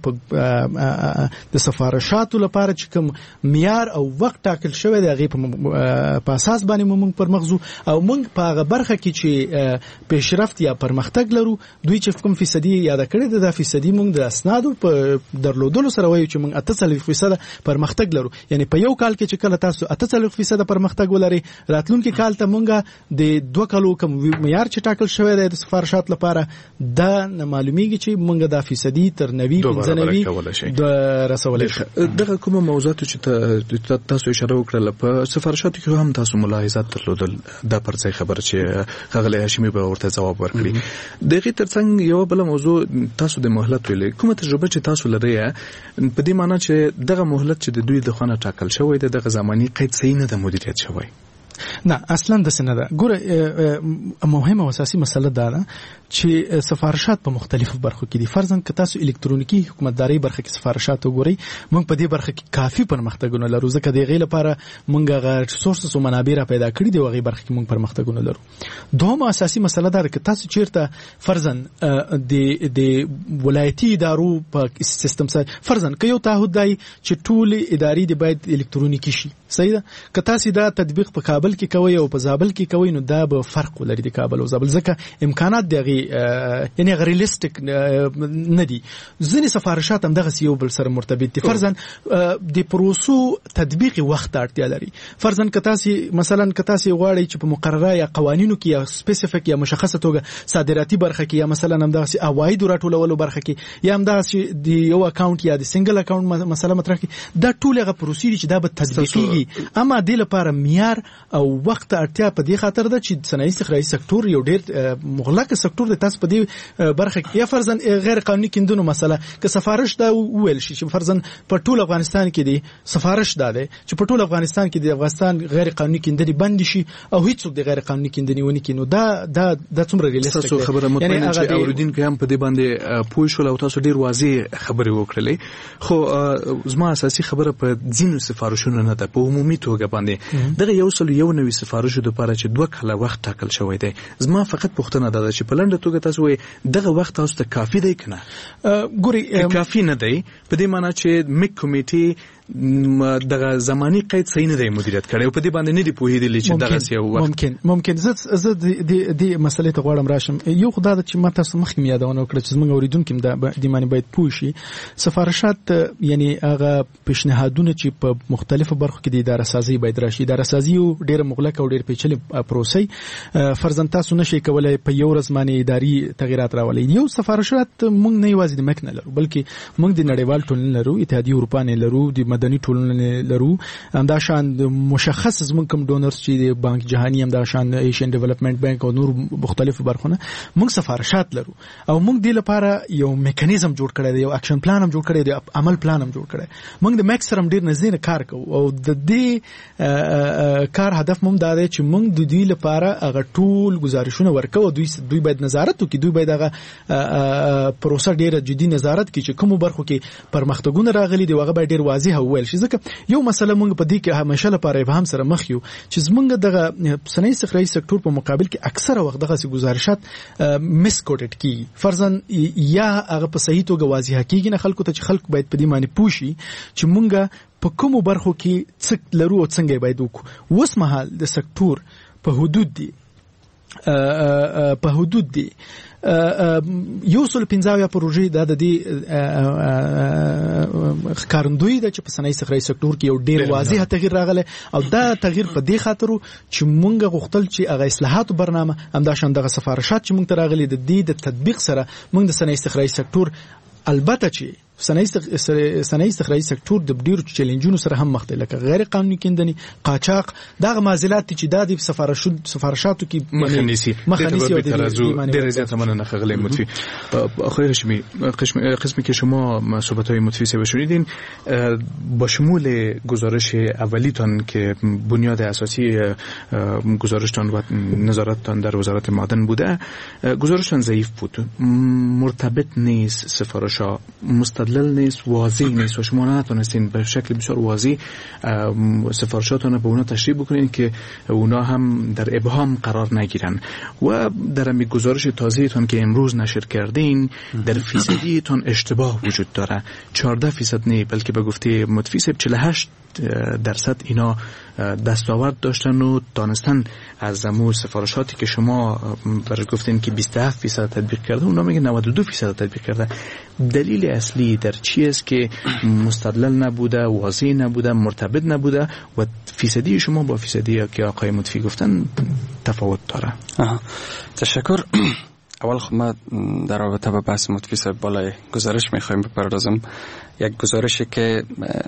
په د سفارشاتو لپاره چې کوم معیار او وخت ټاکل شوی دی هغه په اساس باندې مونږ پر مغزو او مونږ په هغه برخه کې چې پیشرفت یا پرمختګ لرو دوی چې کوم فیصدي یاد کړی د فیصدي مونږ د اسنادو په درلودلو سره وایو چې مونږ اته څلوېښت فیصد پرمختګ لرو. یعنی په یو کال کې چې کله تاسو اته څلوېښت فیصد پرمختګ ولري راتلونکي کال ته مونږه د دوه کالو کوم معیار چې ټاکل شوی دی د سفارشات لپاره دا نه معلومیږي چې مونږه د فیصدي تر نوي پنځه نوي د رسولای شي. دغه کومه موضوعات چې تاسو اشاره وکړه په سفارشاتو کې هم تاسو ملاحظات درلودل دا پر ځای خبره چې غغلی هاشمي به ورته جواب ورکړي. دغه ترڅنګ یو بل موضوع تاسو د مهلت ویلې کومه تجربه چې تاسو لرئ په دې معنی چې دغه مهلت چې د دوی د خانه ټاکل شوی د دغه زمانی قید صحیح نه د مدیریت شوی؟ نه اصلا د سنه ده. ګوره مهمه او اساسي مسله دا ده چې سفارشات په مختلفو برخو کې دي. فرضاً که تاسو الکترونیکی حکومتداري برخه کې سفارشات وګورئ موږ په دې برخه کې کافي پرمختګونه لرو ځکه د غي لپاره موږ غیر ریسورسز او منابع را پیدا کړی دی او غي برخه کې موږ پرمختګونه لرو. دوه اساسي مسله دا ده چې تاسو چیرته فرضاً د د ولایتي ادارو په سیستم سره فرضاً که یو تعهد دی چې ټول ادارې د باید الکترونیکی شي صحیح ده که تاسو دا تطبیق په کابل کې کوي او په زابل کې کوي نو دا به فرق ولري د کابل او زابل ځکه امکانات دغه کې یعنی ریالیسټیک نه دي. ځینې سفارشات هم دغه یو بل سره مرتبط دي. فرضاً د پروسو تطبیق وخت اړتیا لري. فرضاً که تاسو مثلا که تاسو غواړئ چې په مقرره یا قوانینو کې یا سپیسیفیک یا مشخصه توګه صادراتي برخه کې یا مثلا هم دغه عواید راټولولو برخه کې یا هم دغه د یو اکاونټ یا د سنگل اکاونټ مسله مطرح کې دا ټول هغه پروسې چې دا به تطبیقيږي. اما د لپاره معیار او وخت اړتیا په دې خاطر ده چې صنایع استخراجي سکتور یو ډېر مغلق سکتور دی. تاسو په دې برخه کې یا فرضاً غیر قانوني کیندونو مسله که سفارش دا ویل شي چې فرضاً په ټول افغانستان کې دی سفارش دا دی چې په ټول افغانستان کې د افغانستان غیر قانوني کیندنې بند شي او هیڅ د غیر قانوني کیندنې ونی کینو دا دا د څومره ریالیسټیک تاسو خبره مطمئنه چې اوریدونکو هم په دې باندې پوه شول او تاسو ډیر واضح خبرې وکړلې. خو زما اساسي خبره په ځینو سفارشونو نه ده، په عمومي توګه باندې دغه یو سل یو نوي سفارش د لپاره چې دوه کاله وخت ټاکل شوی دی. زما فقط پوښتنه ده چې په لنډه توګه تاسو وایي دغه وخت تاسو ته کافي دی کنه؟ ګوري کافي نه دی په دې معنی چې میک کمیټي دغه زمانی قید صحیح نه دی مدیریت کړي او په دې باندې نه دی پوهیدلی چې دغه سی وخت ممکن ممکن زه زه د دې مسلې ته غواړم راشم. یو خدای د چې ما تاسو مخکې یادونه وکړه چې موږ اوریدونکو د دې معنی باید پوه شي. سفارشات یعنی هغه پیشنهادونه چې په مختلفو برخو کې د اداره سازي باید راشي. اداره سازي یو ډېر مغلق او ډېر پیچلې پروسې فرضاً تاسو نشئ کولای په یو ورځ باندې اداري تغیرات راولئ. یو سفارشات موږ نه یوازې د مک نه لرو بلکې موږ د نړیوال ټولنې لرو، اتحادیه اروپا نه لرو، د مدني ټولنې لرو، همدا شان مشخص زموږ کوم ډونرز چې د بانک جهانی همدا شان ایشین ډیولپمنٹ بانک او نور مختلفو برخونه موږ سفارشات لرو او موږ د لپاره یو میکانیزم جوړ کړی دی، یو اکشن پلان هم جوړ کړی دی، عمل پلان هم جوړ کړی. موږ د میکس سره ډیر نږدې کار کوو او د دې کار هدف موږ دا دی چې موږ د دې لپاره هغه ټول گزارشونه ورکو. دوی دوی باید نظارت وکړي، دوی باید هغه پروسه ډیره جدي نظارت کړي چې کوم برخو کې پرمختګونه راغلي دي هغه باید ډیر واضح وویل شي. ځکه یو مسله موږ په دې کې همیشه لپاره ابهام سره مخ یو چې زمونږ دغه صنایع استخراجي سکتور په مقابل کې اکثره وخت دغه گزارشات مس کوټډ کی فرضاً یا هغه په صحیح توګه واضح کیږي نه خلکو ته چې خلک باید په دې معنی پوښي چې مونږه په کومو برخو کې څه لرو او څنګه باید وکړو. اوس مهال د سکتور په حدود دي په حدود دي یو سل پنځه پروژې د دې ښکارندوی د چې په صنایع استخراجي سکتور کې یو ډیر واضح تغییر راغلی او دا تغییر په دې خاطر چې مونږ غوښتل چې هغه اصلاحاتو برنامه همدا شان دغه سفارشات چې مونږ ته راغلي د دې د تطبیق سره مونږ د صنایع استخراجي سکتور البته چې صنایع استخراجي سکتور د ډیرو چیلنجونو سره هم مخ دی لکه غیر قانوني کیندنې، قاچاق، دغه معضلات چې د سفارشاتو کې مخنیسي مخنیسي ډیر زیات مننه خغلی مطفی. آقای هاشمی قسمی که شما صحبت‌های مطفی سه بشنیدین با شمول گزارش اولیتان که بنیاد اساسی گزارشتان و نظارتتان در وزارت معدن بوده، گزارشتان ضعیف بود، مرتبط نیست، سفارش‌ها مستدلل نیست، واضح نیست و شما نتونستین به شکل بسیار واضح سفارشاتون به اونا تشریح بکنین که اونا هم در ابهام قرار نگیرن. و در می گزارش تازه‌تون که امروز نشر کردین در فیصدیتون اشتباه وجود داره. چهارده فیصد نه بلکه به گفته مطفی صاحب چهل و هشت درصد اینا دستاورد داشتن و دانستن از امو سفارشاتی که شما برای گفتین که بیست و هفت فیصد تطبیق کرده، اونا میگه نود و دو فیصد تطبیق کرده. دلیل اصلی در چی است که مستدلل نبوده، واضح نبوده، مرتبط نبوده و فیصدی شما با فیصدی که آقای مطفی گفتن تفاوت داره؟ آها. تشکر. اول خب ما در رابطه با بحث مطفی صاحب بالای گزارش میخوایم بپردازم. یک گزارشی که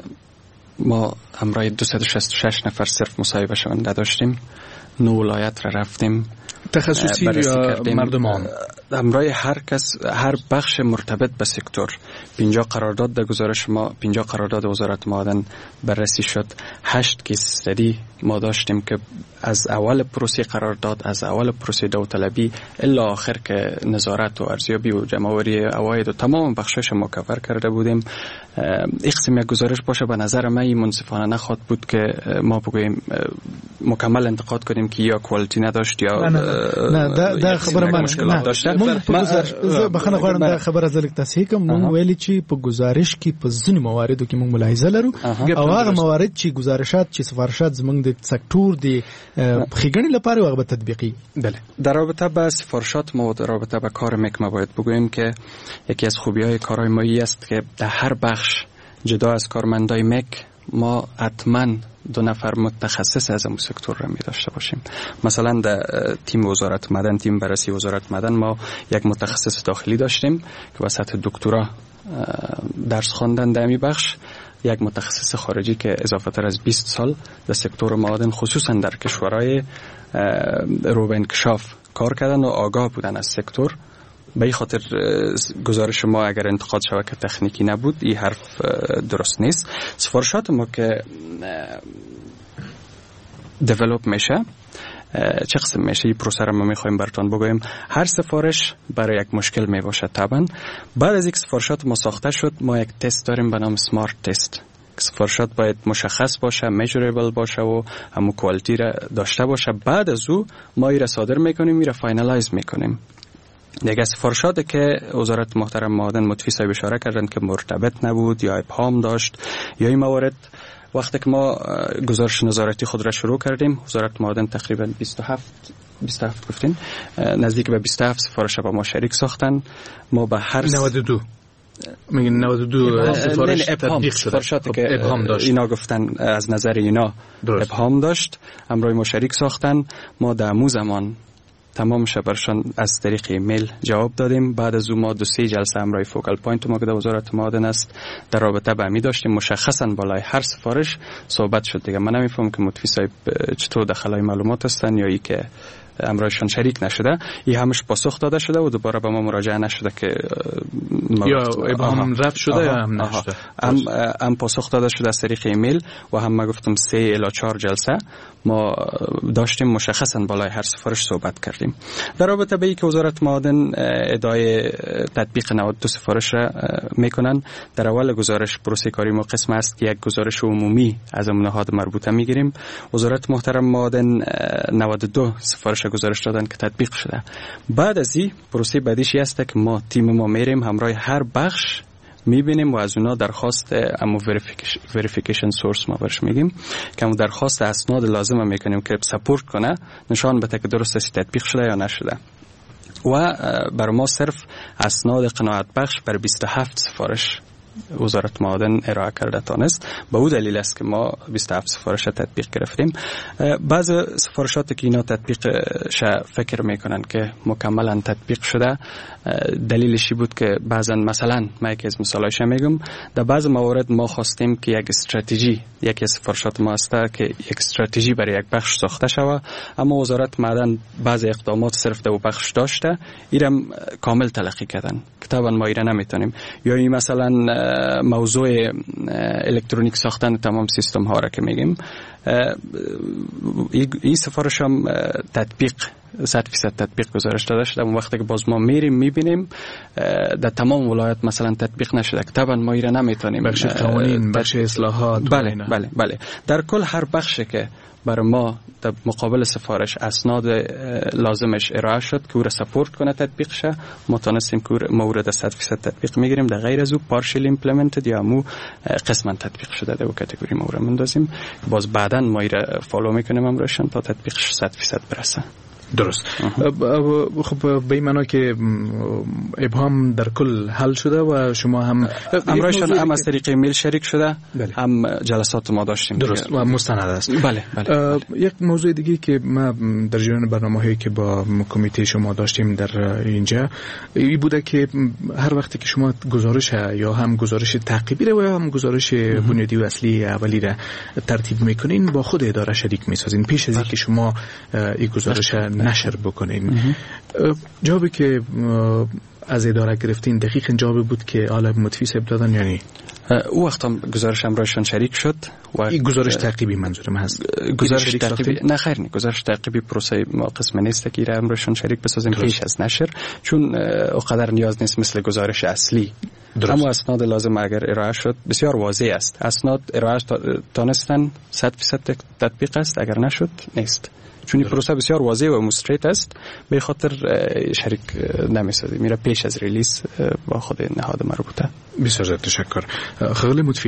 ما همراه دویست و شصت و شش نفر صرف مصاحبه شونده داشتیم، نه ولایت را رفتیم، تخصصی یا مردمان، همراه هر کس، هر بخش مرتبط به سکتور. پنجاه قرارداد در گزارش ما، پنجاه قرارداد وزارت معدن بررسی شد. هشت کیس استدی ما داشتیم که از اول پروسه قرارداد، از اول پروسه داوطلبی الا آخر که نظارت و ارزیابی و جمع‌آوری عواید و تمام بخشش ما کاور کرده بودیم. این قسم یک گزارش باشه به نظر من منصفانه نخواد بود که ما بگوییم مکمل انتقاد کنیم که یا کوالیتی نداشت یا نه نه دا خبره من مشکلات داشته. بخنه غواړم دا خبره زلک تصحیح کوم. مونږ ویلي چې په گزارش کې په ځینې مواردو کې مونږ ملاحظه لرو او هغه موارد چې گزارشات چې سفارشات زمونږ د سکتور د خیگنی لپاره و تطبیقی. بله، در رابطه با سفارشات ما و در رابطه با کار مک ما باید بگوییم که یکی از خوبی‌های کارهای ما است که در هر بخش جدا از کارمندای مک ما حتما دو نفر متخصص از این سکتور را می داشته باشیم. مثلا در تیم وزارت معدن، تیم بررسی وزارت معدن، ما یک متخصص داخلی داشتیم که به سطح دکترا درس خواندن در این بخش، یک متخصص خارجی که اضافه تر از بیست سال در سکتور معدن خصوصا در کشورهای رو به انکشاف کار کردن و آگاه بودن از سکتور. به این خاطر گزارش ما اگر انتقاد شبکه تکنیکی نبود این حرف درست نیست. سفارشات ما که دیولپ میشه چه قسم میشه، این پروسه رو ما میخوایم براتون بگویم. هر سفارش برای یک مشکل میباشه. طبعا بعد از یک سفارشات ما ساخته شد ما یک تست داریم به نام سمارت تست. سفارشات باید مشخص باشه، میجربل باشه و همون کوالیتی را داشته باشه. بعد از او ما این را صادر میکنیم، این را فاینالایز میکنیم. دیگه سفارشاتی که وزارت محترم معدن مطفی صاحب اشاره کردن که مرتبط نبود یا ابهام داشت یا این موارد، وقتی که ما گزارش نظارتی خود را شروع کردیم وزارت معدن تقریبا بیست و هفت بیست و هفت گفتین نزدیک به بیست و هفت سفارش با ما شریک ساختن. ما به هر نود و دو میگن نود و دو سفارش تطبیق شده، سفارشاتی که ابهام داشت اینا گفتن از نظر اینا درست. ابهام داشت، همراه ما شریک ساختن. ما در مو زمان تمام شبرشان از طریق ایمیل جواب دادیم. بعد از اون ما دو سه جلسه همراه فوکال پوینت ما که در وزارت معدن است در رابطه با می داشتیم. مشخصا بالای هر سفارش صحبت شد. دیگه من نمیفهمم که مطفی صاحب چطور دخلای معلومات هستن یا ای که امرایشان شریک نشده. این همش پاسخ داده شده و دوباره به ما مراجعه نشده که یا ابهام رفت شده یا هم نشده. هم, هم پاسخ داده شده از طریق ایمیل و هم ما گفتم سه الی چهار جلسه ما داشتیم. مشخصا بالای هر سفارش صحبت کردیم. در رابطه به اینکه وزارت معدن ادعای تطبیق نود و دو سفارش را میکنن، در اول گزارش پروسه کاری ما قسم است که یک گزارش عمومی از نهاد مربوطه میگیریم. وزارت محترم معدن نود و دو سفارش گزارش دادن که تطبیق شده. بعد از این پروسه بعدیش است که ما تیم ما میریم همراه هر بخش میبینیم و از اونا درخواست امو وریفیکیشن سورس ما برش میگیم که امو درخواست اسناد لازم میکنیم که سپورت کنه نشان بده که درست است تطبیق شده یا نشده. و بر ما صرف اسناد قناعت بخش بر بیست و هفت سفارش وزارت معدن ارائه کرده تانست. به او دلیل است که ما بیست و هفت سفارش تطبیق گرفتیم. بعض سفارشاتی که اینا تطبیق شه فکر میکنن که مکملا تطبیق شده، دلیلشی بود که بعضا مثلا ما یکی از مثالایش میگم، در بعض موارد ما خواستیم که یک استراتژی یکی از سفارشات ما است که یک استراتژی برای یک بخش ساخته شود، اما وزارت معدن بعض اقدامات صرف در بخش داشته، ایرم کامل تلقی کردن که طبعا ما ایره نمیتونیم. یا این مثلا موضوع الکترونیک ساختن تمام سیستم ها را که میگیم، این سفارش هم تطبیق صد فیصد تطبیق گزارش داده شده. اون وقتی که باز ما میریم میبینیم در تمام ولایت مثلا تطبیق نشده، طبعا ما ایره نمیتونیم. بخش قوانین، بخش اصلاحات، بله بله بله در کل هر بخشی که برای ما در مقابل سفارش اسناد لازمش ارائه شد که او را سپورت کنه تطبیق شه، ما تونستیم که مورد صد فیصد تطبیق میگیریم. در غیر از او پارشل ایمپلمنتد یا مو قسما تطبیق شده در او کاتگوری ما را مندازیم. باز بعداً ما را فالو میکنیم امرشان تا تطبیقش صد فیصد برسه. درست. خب به این معنا که ابهام در کل حل شده و شما هم امرایشان هم از طریق ایمیل شریک شده. بله. هم جلسات ما داشتیم. درست و مستند است. بله بله. یک موضوع دیگه که ما در جریان برنامه‌هایی که با کمیته شما داشتیم در اینجا این بوده که هر وقتی که شما گزارش یا هم گزارش تعقیبی رو یا هم گزارش بنیادی و اصلی اولی را ترتیب میکنین با خود اداره شریک میسازین پیش از اینکه شما این گزارش نشر بکنین. جوابی که از اداره گرفتین دقیق جوابی بود که حالا مطفی صاحب دادن یعنی او وقت هم گزارش امرایشان شریک شد و این گزارش تعقیبی منظورم هست. گزارش تعقیبی نه خیر نه گزارش تعقیبی پروسه ما قسم نیست که امرایشان شریک بسازیم پیش از نشر، چون اونقدر نیاز نیست مثل گزارش اصلی. اما اسناد لازم اگر ارائه شد بسیار واضح است. اسناد ارائه تانستن صد فیصد تطبیق است، اگر نشد نیست. چون این پروسه بسیار واضح و مستریت است، به خاطر شریک نمی‌سازیم. میره پیش از ریلیز با خود نهاد مربوطه. بسیار تشکر. خیلی متفی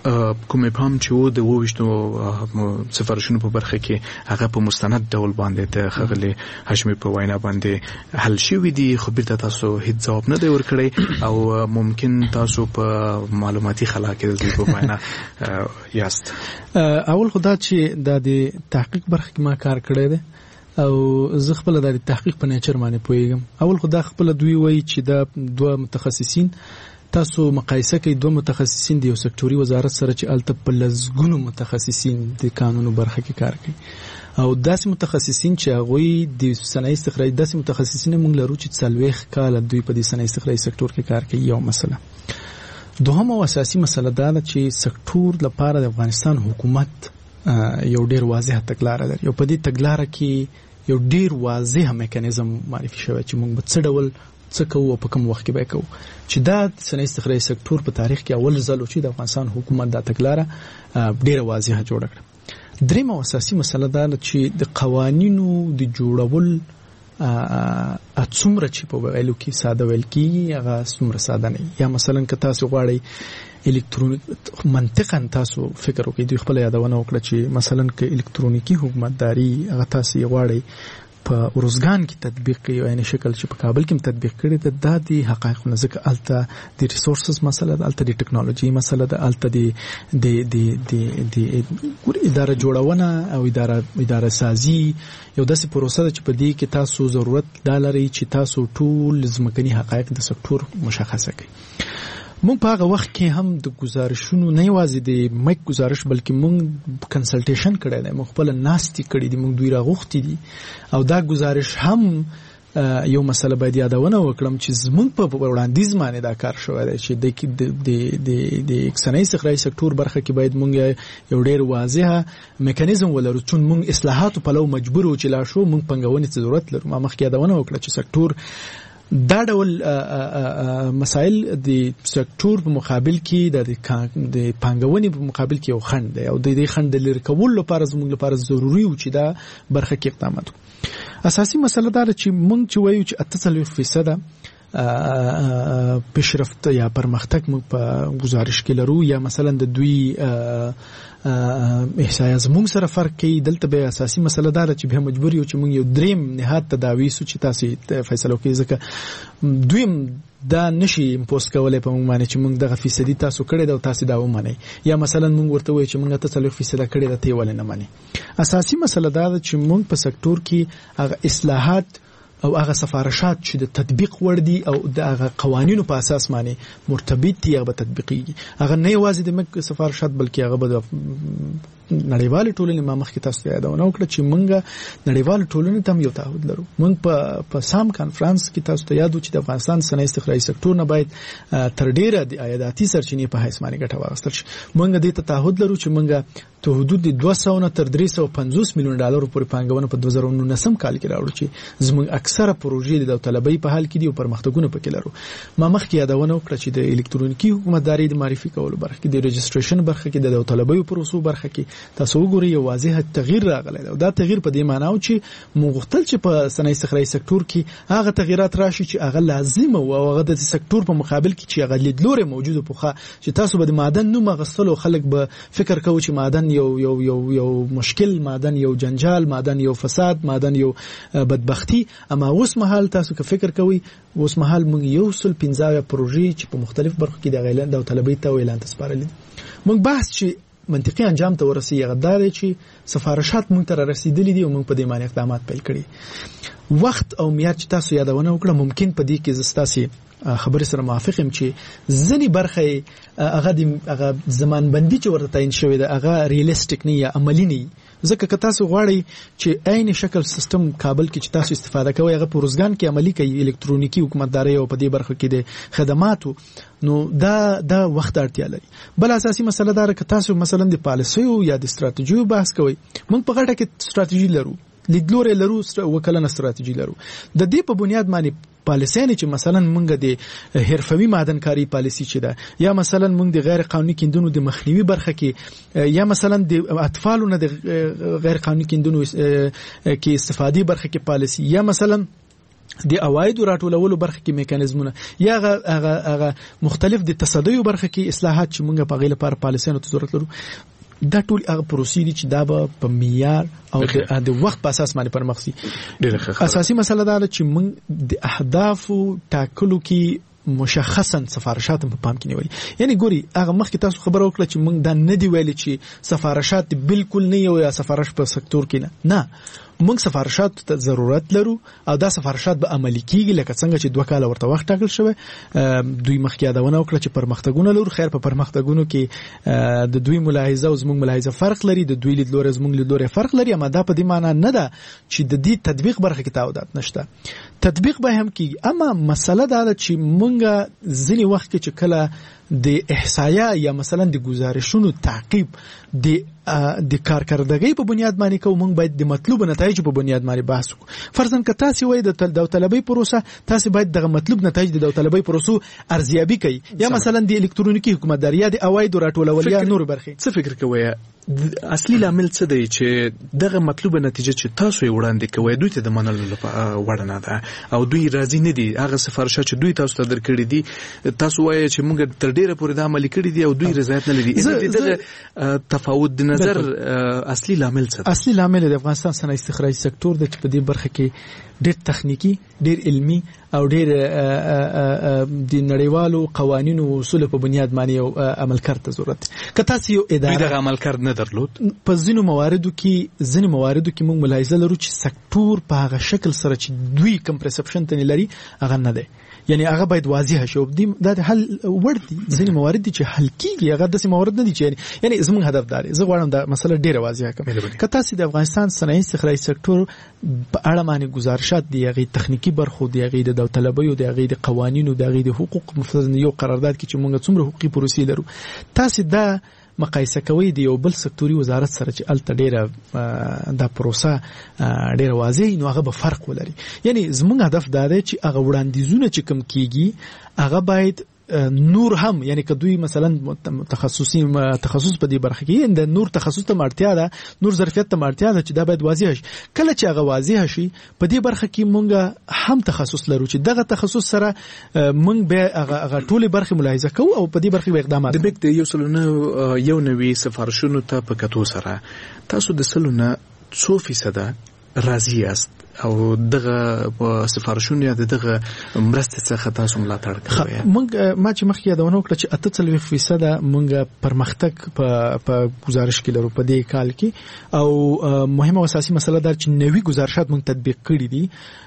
کوم ابهام چې و د وویشتو سفارشونو په برخه کې هغه په مستند ډول باندې د خغلی هاشمي په وینا باندې حل شوی دی، خو بیرته تاسو هیڅ ځواب نه دی ورکړی او ممکن تاسو په معلوماتي خلا کې د په وینا یاست. اول خدا چې د تحقیق برخه کې ما کار کړی دی او زه خپل د تحقیق په نیچر باندې پوهیږم. اول خدا خپل دوی وایي چې دا دوه متخصصین تاسو مقایسه کوي، دوه متخصصین د یو سکتوري وزارت سره چې الته په لزګونو متخصصین د قانونو برخه کې کار کوي او داسې متخصصین چې هغوی د صنایع استخراج داسې متخصصین موږ لرو چې څلوېښت کاله دوی په دې صنایع استخراج سکتور کې کار کوي. یو مسله. دوهم او اساسي مسله دا ده چې سکتور لپاره د افغانستان حکومت یو ډیر واضح تګلاره لري. یو په دې تګلاره کې یو ډیر واضح میکانیزم معرفي شوی چې موږ به څه ډول څه کوو او په کوم وخت کې به کوو، چې دا صنایع استخراج سکتور په تاریخ کې اول ځل چې د افغانستان حکومت دا تګلاره ډیره واضحه جوړه کړه. درېمه او اساسي مسله دا ده چې د قوانینو د جوړول څومره چې په ویلو کې ساده ویل کېږي هغه څومره ساده نه. یا مثلا که تاسو غواړئ الکترونیک منطقاً تاسو فکر وکړئ، دوی خپل یادونه وکړه چې مثلا که الکترونیکی حکومتداري هغه تاسو یې غواړئ په ارزګان کې تطبیق کوي او یعنی شکل چې په کابل کې تطبیق کړي ده، دا د حقایق نه ځکه الته د ریسورسز مسله ده، الته د ټکنالوژي مسله ده، الته د د د د اداره جوړونه او اداره اداره سازي یو داسې پروسه ده چې په دې کې تاسو ضرورت دا لري چې تاسو ټول ځمکني حقایق د سکتور مشخصه کړئ. مونږ په هغه وخت کې هم د گزارشونو نه یوازې د میک گزارش بلکې مونږ کنسلټیشن کړی دی، مونږ خپل ناستې کړي دي، مونږ دوی راغوښتي دي او دا گزارش هم یو مسله باید یادونه وکړم چې زمونږ په وړاندیز باندې دا کار شوی دی چې د د د صنایع استخراج سکتور برخه کې باید مونږ یو ډیر واضحه میکانیزم ولرو چې مونږ اصلاحاتو په لور مجبور و چې لا شو مونږ پنګونې ته ضرورت لرو. ما مخکې یادونه وکړه چې سکتور دا ډول مسائل د سکتور په مقابل کې د پانګونې په مقابل کې یو خنډ دی او د دې خنډ لري کول لپاره زموږ لپاره ضروري و چې دا برخه کې اقدامات وکړو. اساسي مسله دا چې مونږ چې وایو چې اته څلوېښت فیصده پیشرفت یا پرمختګ موږ په گزارش کې لرو یا مثلا د دوی احصایه زموږ سره فرق کوي. دلته به اساسي مسله دا چې به مجبور یو چې موږ یو دریم نهاد تداوی سو چې تاسو فیصله کوي ځکه دویم دا نشي امپوز کولای په موږ باندې چې موږ دغه فیصدي تاسو کړی دا او تاسو دا ومنئ یا مثلا موږ ورته وایو چې موږ ته څلوېښت فیصده کړی دا ته ولې نه منئ. اساسي مسله دا چې موږ په سکتور کې هغه اصلاحات او هغه سفارشات چې د تطبیق وړ دي او د هغه قوانینو په اساس باندې مرتبط دي هغه تطبیقي هغه نه یوازې د مک سفارشات بلکې هغه به نړیوال ټولنې ما مخکې تاسو ته یادونه وکړه چې مونږ نړیوال ټولنې ته یو تعهد لرو. مونږ په په سام کانفرنس کې تاسو ته یادو چې د افغانستان صنایع استخراج سکتور نه باید تر ډیره د عایداتي سرچینې په حیث باندې ګټه واخیستل شي. مونږ دې ته تعهد لرو چې مونږ ته حدود دوه سوه نه تر درې سوه پنځوس میلیون ډالر پورې پانګونه په دوه زره نولسم کال کې راوړو چې زموږ اکثره پروژې د طلبۍ په حال کې دي او پرمختګونه پکې لرو. ما مخکې یادونه وکړه چې د الکترونیکی حکومتداري د معرفي کولو برخه کې د رجسټریشن برخه کې د طلبۍ پروسو برخه کې تاسو وګورئ یو واضح تغییر راغلی او دا تغییر په دې معنی او چې موږ غوښتل چې په صنایع استخراج سکتور کې هغه تغیرات راشي چې هغه لازم او هغه د سکتور په مقابل کې چې هغه لیدلوري موجوده پوخه چې تاسو به د معدن نوم غسلو خلک به فکر کوي چې معدن یو یو یو یو مشکل، معدن یو جنجال، معدن یو فساد، معدن یو بدبختی. اما اوس مهال تاسو که فکر کوي اوس مهال موږ یو سل پنځه پروژې چې په مختلف برخو کې د غیلان د طلبۍ ته اعلان تسپارل موږ بحث چې منطقي انجام ته ورسیږي غدار چې سفارشات مونږ ته رسیدلې دي او مونږ په دې باندې اقدامات پیل کړي. وخت او میاد چې تاسو یادونه وکړه ممکن په دې کې زستاسي خبر سره موافق يم چې ځنی برخه هغه د هغه زمان بندي چې ورته تعین شوی ده هغه ریالیسټیک نه یا عملی نه ځکه که تاسو غواړئ چې عین شکل سیستم کابل کې چې تاسو استفاده کوئ هغه پروزګان کې عملی کوي الکترونیکی حکومتداري او په دې برخه کې د خدماتو نو دا دا وخت اړتیا لري. بل اساسي مسله دا که تاسو مثلا د پالیسي او یا د ستراتیژي بحث کوئ موږ په غټه کې ستراتیژي لرو، لیدلوري لرو، وکلنه ستراتیژي لرو. د دې په بنیاد باندې پالیسي چې مثلا مونږ د حرفوي معدنکاری پالیسي چې ده یا مثلا مونږ د غیر قانوني کیندونو د مخنیوي برخه کې یا مثلا د اطفالو نه د غیر قانوني کیندونو کې استفادې برخه کې پالیسي یا مثلا د عوایدو راټولولو برخه کې میکانیزمونه یا هغه هغه مختلف د تصدیو برخه کې اصلاحات چې موږ په غیله پر پالیسیانو ته ضرورت لرو دا ټول هغه پروسې دي چې دا به په معیار او د وخت په اساس باندې پرمخ شي. اساسي مسله دا ده چې موږ د اهدافو ټاکلو کې مشخصا سفارشات په پام کې نیولي. یعنی ګوري هغه مخکې تاسو خبر وکړه چې موږ دا نه دی ویلي چې سفارشات بالکل نه یو یا سفارش په سکتور کې نه نه موږ سفارشات ته ضرورت لرو او دا سفارشات به عملي کیږي لکه څنګه چې دوه کاله ورته وخت ټاکل شوی. دوی مخکې یادونه وکړه چې پرمختګونه لرو. خیر په پرمختګونو کې د دوی ملاحظه او زموږ ملاحظه فرق لري، د دوی لیدلوري زموږ لیدلوري فرق لري، اما دا په دې معنی نه ده چې د دې تطبیق برخه کې تعهدات نشته. تطبیق به هم کیږي، اما مسله دا ده چې مونږه ځینی وخت کې چې کله د احصایه یا مثلا د گزارشونو تعقیب د د کارکردګۍ په بنیاد باندې کوو، موږ باید د مطلوب نتایج په بنیاد باندې بحث وکړو. فرضاً که تاسو وایي د داوطلبۍ پروسه، تاسو باید دغه مطلوب نتایج د داوطلبۍ پروسو ارزیابي کړئ، یا مثلا د الکترونیکي حکومتداري یا د عوایدو راټولول یا نور برخې. څه فکر کوئ اصلي لامل څه دی چې دغه مطلوبه نتیجه چې تاسو یې وړاندې کوئ دوی ته د منلو لپاره وړ نه ده او دوی راضي نه دي؟ هغه سفارشات چې دوی تاسو ته درکړي دي، تاسو وایي چې موږ تر ډیره پورې دا عملي کړي دي او دوی رضایت نه لري. دغه تفاوت د نظر اصلي لامل څه دی؟ اصلي لامل د افغانستان صنعت استخراج سکتور د په دې برخه کې ډېر تخنیکی، ډېر علمي او ډېر د نړیوالو قوانینو او اصولو په بنیاد باندې عمل کړه ضرورت. که تاسو یو اداره دغه عمل کړ نه درلود، په ځینو مواردو کې ځینو مواردو کې موږ ملاحظه لرو چې سکتور په هغه شکل سره چې دوی کوم پرسپشن ته لري هغه نه دی. یعنی هغه باید واضح شي. دا د حل وړ دي. ځینې موارد دي چې حل کیږي، هغه داسې موارد نه دي چې یعنی زموږ هدف دا دی. زه غواړم دا مسله ډیره واضح کړم. که تاسو د افغانستان صنعتي استخراج سکتور په اړه باندې گزارشات دی، هغه تخنیکی برخو دی، هغه د داوطلبۍ دی، هغه د قوانینو دی، هغه د حقوق مفروض یو قرارداد کې چې موږ څومره حقوقي پروسې لرو، تاسو دا مقایسه کوي دی یو بل سکتوري وزارت سره چې الته ډیره دا پروسه ډیره واضح نو هغه به فرق ولري. یعنی زموږ هدف دا دی چې هغه وړاندیزونه چې کوم کیږي هغه باید نور هم، یعنی که دوی مثلا تخصصي تخصص په دې برخه کې د نور تخصص ته اړتیا ده، نور ظرفیت ته اړتیا ده چې دا باید واضح شي. کله چې هغه واضح شي په دې برخه کې مونږ هم تخصص لرو چې دغه تخصص سره مونږ به هغه ټولې برخې ملاحظه کوو او په دې برخه کې اقدامات. د بیگ د یو سلونه یو نوي سفارشونو ته په کتو سره تاسو د سلونه څو فیصده راضي یاست او دغه سفارشونه یا دغه مرسته څخه تاسو ملاتړ کوئ؟ موږ ما چې مخکې یادونه وکړه چې اته څلوېښت فیصده موږ پرمختګ په په گزارش کې لرو په دې کال کې، او مهمه او اساسي مسله دا چې نوي گزارشات موږ تطبیق کړي دي.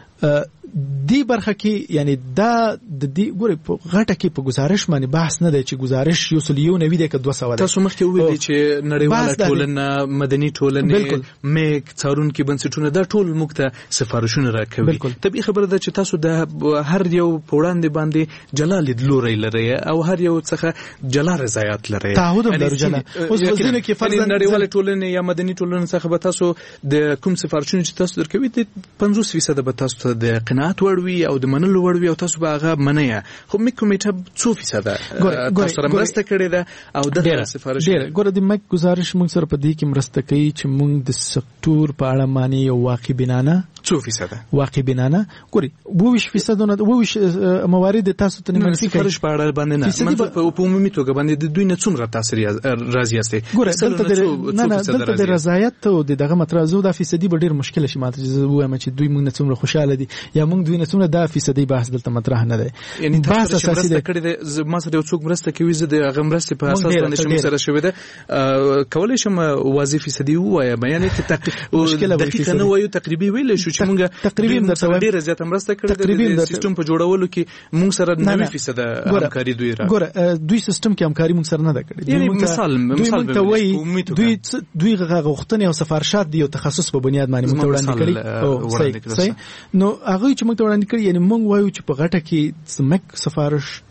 دی برخه کې یعنی دا د دې ګوري په غټه کې په گزارش باندې بحث نه دی چې گزارش یو سل یو نوي دی که دوه سوه. تاسو مخکې وویل چې نړیواله ټولنه، مدني ټولنې، میک، څارونکي بنسټونه دا ټول موږ ته سفارشونه راکوي. طبیعي خبره ده چې تاسو د هر یو په وړاندې باندې جلا لیدلوری لرئ او هر یو څخه جلا رضایت لرئ. تعهد هم لرو جلا. اوس ځینې کې فرضاً نړیواله ټولنه یا مدني ټولنه څخه به تاسو د کوم سفارشونه چې تاسو درکوي د پنځوس فیصده به تاسو د قناعت وړوي او د منلو وړوي او تاسو به هغه منئ. خو میک کمیټه څو فیصده تاسو سره مرسته کړې ده او دغه سفارش ډېر ګوره د میک گزارش موږ سره په دې کې مرسته کوي چې موږ د سکتور په اړه باندې یو واقع بینانه څو فیصده واقع بینانه ګوري اووه فیصدونه اووه موارد تاسو ته منفي سفارش په اړه باندې نه منځ په عمومي توګه باندې د دوی نه څومره تاثیر راځي است. ګوره دلته نه نه دلته د رضایت او دغه مترازو د فیصدي به ډېر مشکل شي. ماته چې وایم چې دوی موږ نه څومره خوشاله دي یا موږ دوی نه څومره د فیصدي بحث دلته مطرح نه دی. یعنی بحث اساسي دی کړي ما سره یو څوک مرسته کوي زه د هغه مرسته په اساس باندې چې سره شوې ده کولای شم واضح فیصدي وایم. یعنی مشکل دقیق نه وایو تقریبي ویل شو چې موږ تقریبا د ډیره زیاته مرسته کړې د سیستم په جوړولو کې موږ سره نوي فیصد همکاري دوی را ګوره دوی سیستم کې همکاري موږ سره نه ده کړې. یعنی مثال مثال دوی دوی غوښتنې او سفارشات دی او تخصص په بنیاد باندې موږ وړاندې کړي. نو هغه چې موږ وړاندې کړي یعنی موږ وایو چې په غټه کې سمک سفارش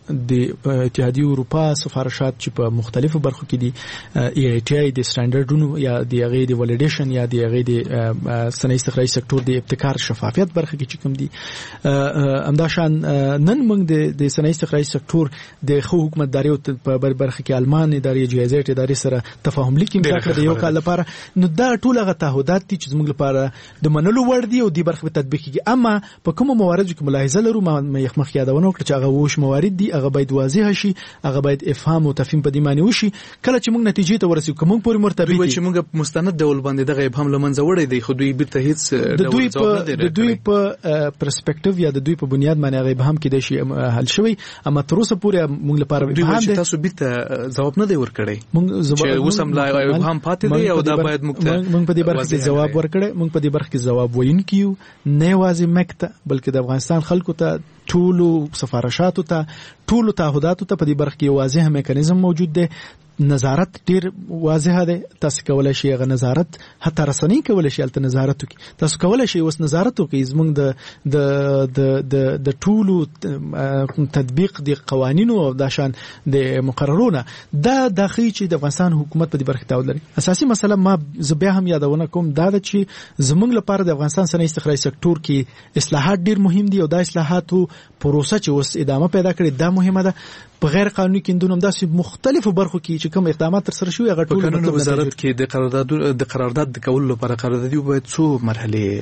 د اتحادیه اروپا سفارشات چې په مختلفو برخو کې دي ای آی ټی آی د سټانډرډونو یا د هغې د ولیډیشن یا د هغې د صنعتي استخراجي سکتور د ابتکار شفافیت برخه کې چې کوم دي همداشان نن موږ د د صنعتي استخراجي سکتور د خو حکومتداري په برخه کې المان ادارې جایزې ادارې سره تفاهم لیک امضا کړ د یو کال لپاره. نو دا ټول هغه تعهدات دي چې زموږ لپاره د منلو وړ دي او د برخه په تطبیق کې. اما په کوم مواردو کې ملاحظه لرو ما مخ یادونه وکړه چې هغه وښ موارد دي هغه باید واضح شي, هغه باید افهام او تفهیم په دې معنی وشي. کله چې موږ نتیجې ته ورسېږو کوم پورې مرتبط دي چې موږ مستند ډول باندې دغه ابهام لمنځه وړي دی خو دوی بیرته هیڅ د دوی په د دوی په پرسپیکټیو یا د دوی په بنیاد باندې هغه ابهام کې د شي حل شوی. اما تر اوسه پورې موږ لپاره ابهام دي تاسو بیرته جواب نه دی ورکړی. موږ چې اوسم لا ابهام پاتې دی او دا باید موږ موږ په دې برخه کې جواب ورکړی. موږ په دې برخه کې جواب وینکیو نه یوازې مکته بلکې د افغانستان خلکو ته ټولو سفارشاتو ته ټولو تعهداتو ته په دې برخه کې واضح میکانیزم موجود دی. نظارت ډیر واضح دی. تاسو کولای شئ غو نظارت حتی رسنۍ کولای شئ الته نظارت وکړي. تاسو کولای شئ اوس نظارت وکړئ زموږ د د د د د ټولو تطبیق د قوانینو او د شان د مقررونه دا داخلي چې د افغانستان حکومت په دې برخه تعهد لري. اساسي مسله ما زبیا هم یادونه کوم دا د چې زموږ لپاره د افغانستان صنعتي استخراجي سکتور کې اصلاحات ډیر مهم دي او دا اصلاحاتو پروسه چې اوس ادامه پیدا کړي دا مهمه ده. په غیر قانوني کیندونو داسې مختلفو برخو کې چې کوم اقدامات تر سره شوي هغه ټول په وزارت کې د قرارداد د قرارداد د کولو لپاره قراردادي باید څو مرحله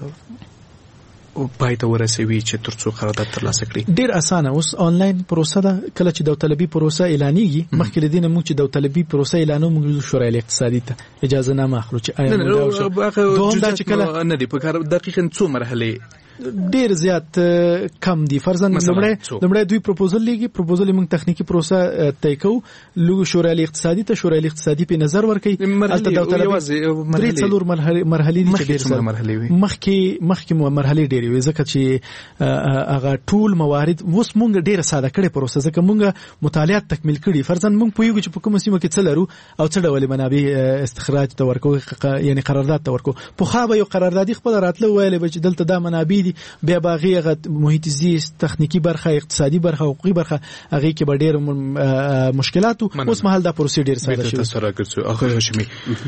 او پای ته ورسوي چې ترڅو قرارداد ترلاسه کړي. ډیر اسانه اوس آنلاین پروسه ده. کله چې داوطلبي پروسه اعلانېږي مخکې لدینه موږ چې داوطلبي پروسه اعلانو موږ شورای اقتصادي ته اجازه نامه اخلو چې آیا موږ دا چې کله نه دی په کار دقیقاً څو مرحله ډیر زیات کم دي. فرضاً لمړی لمړی دوی پروپوزل لیږي. پروپوزل موږ تخنیکی پروسه طی کوو. لوګو شورای اقتصادي ته شورای اقتصادي په نظر ورکړي. البته داوطلبي درې څلور مرحلې دي چې ډیر څه مرحلې وي. مخکې مخکې مرحلې ډېرې وي ځکه چې هغه ټول موارد اوس موږ ډیره ساده کړې پروسه ځکه موږ مطالعات تکمیل کړي. فرضاً موږ پوهیږو چې په کومه سیمه کې څه لرو او څه ډول منابع استخراج ته ورکو یعنی قرارداد ته ورکو. په خو به یو قراردادي خپل راتله ویل چې دلته دا منابع بیا باغی هغه محیط زیست تخنیکی برخه اقتصادي برخه حقوقي برخه هغه کې به ډېر مشکلات اوس مهال دا پروسه ډېر ساده شوه. تسرع کرد. آقای هاشمی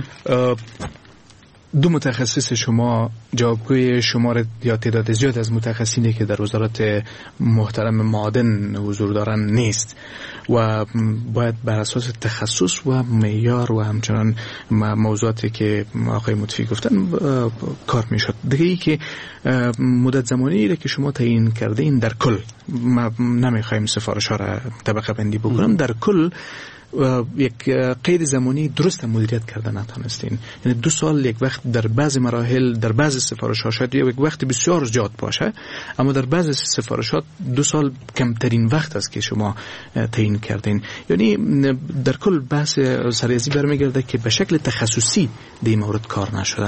دو متخصص شما جوابگوی شمار یا تعداد زیاد از متخصصینی که در وزارت محترم معادن حضور دارن نیست و باید بر اساس تخصص و معیار و همچنان موضوعاتی که آقای مطفی گفتن کار میشد. دیگه ای که مدت زمانی را که شما تعیین کرده این در کل ما نمیخوایم سفارش ها را طبقه بندی بکنم در کل یک قید زمانی درست مدیریت کردن نتونستین. یعنی دو سال یک وقت در بعض مراحل در بعض سفارش‌ها شاید یک وقت بسیار زیاد باشه اما در بعض سفارشات دو سال کمترین وقت است که شما تعیین کردین. یعنی در کل بحث سرریزی برمیگرده که به شکل تخصصی در این مورد کار نشده.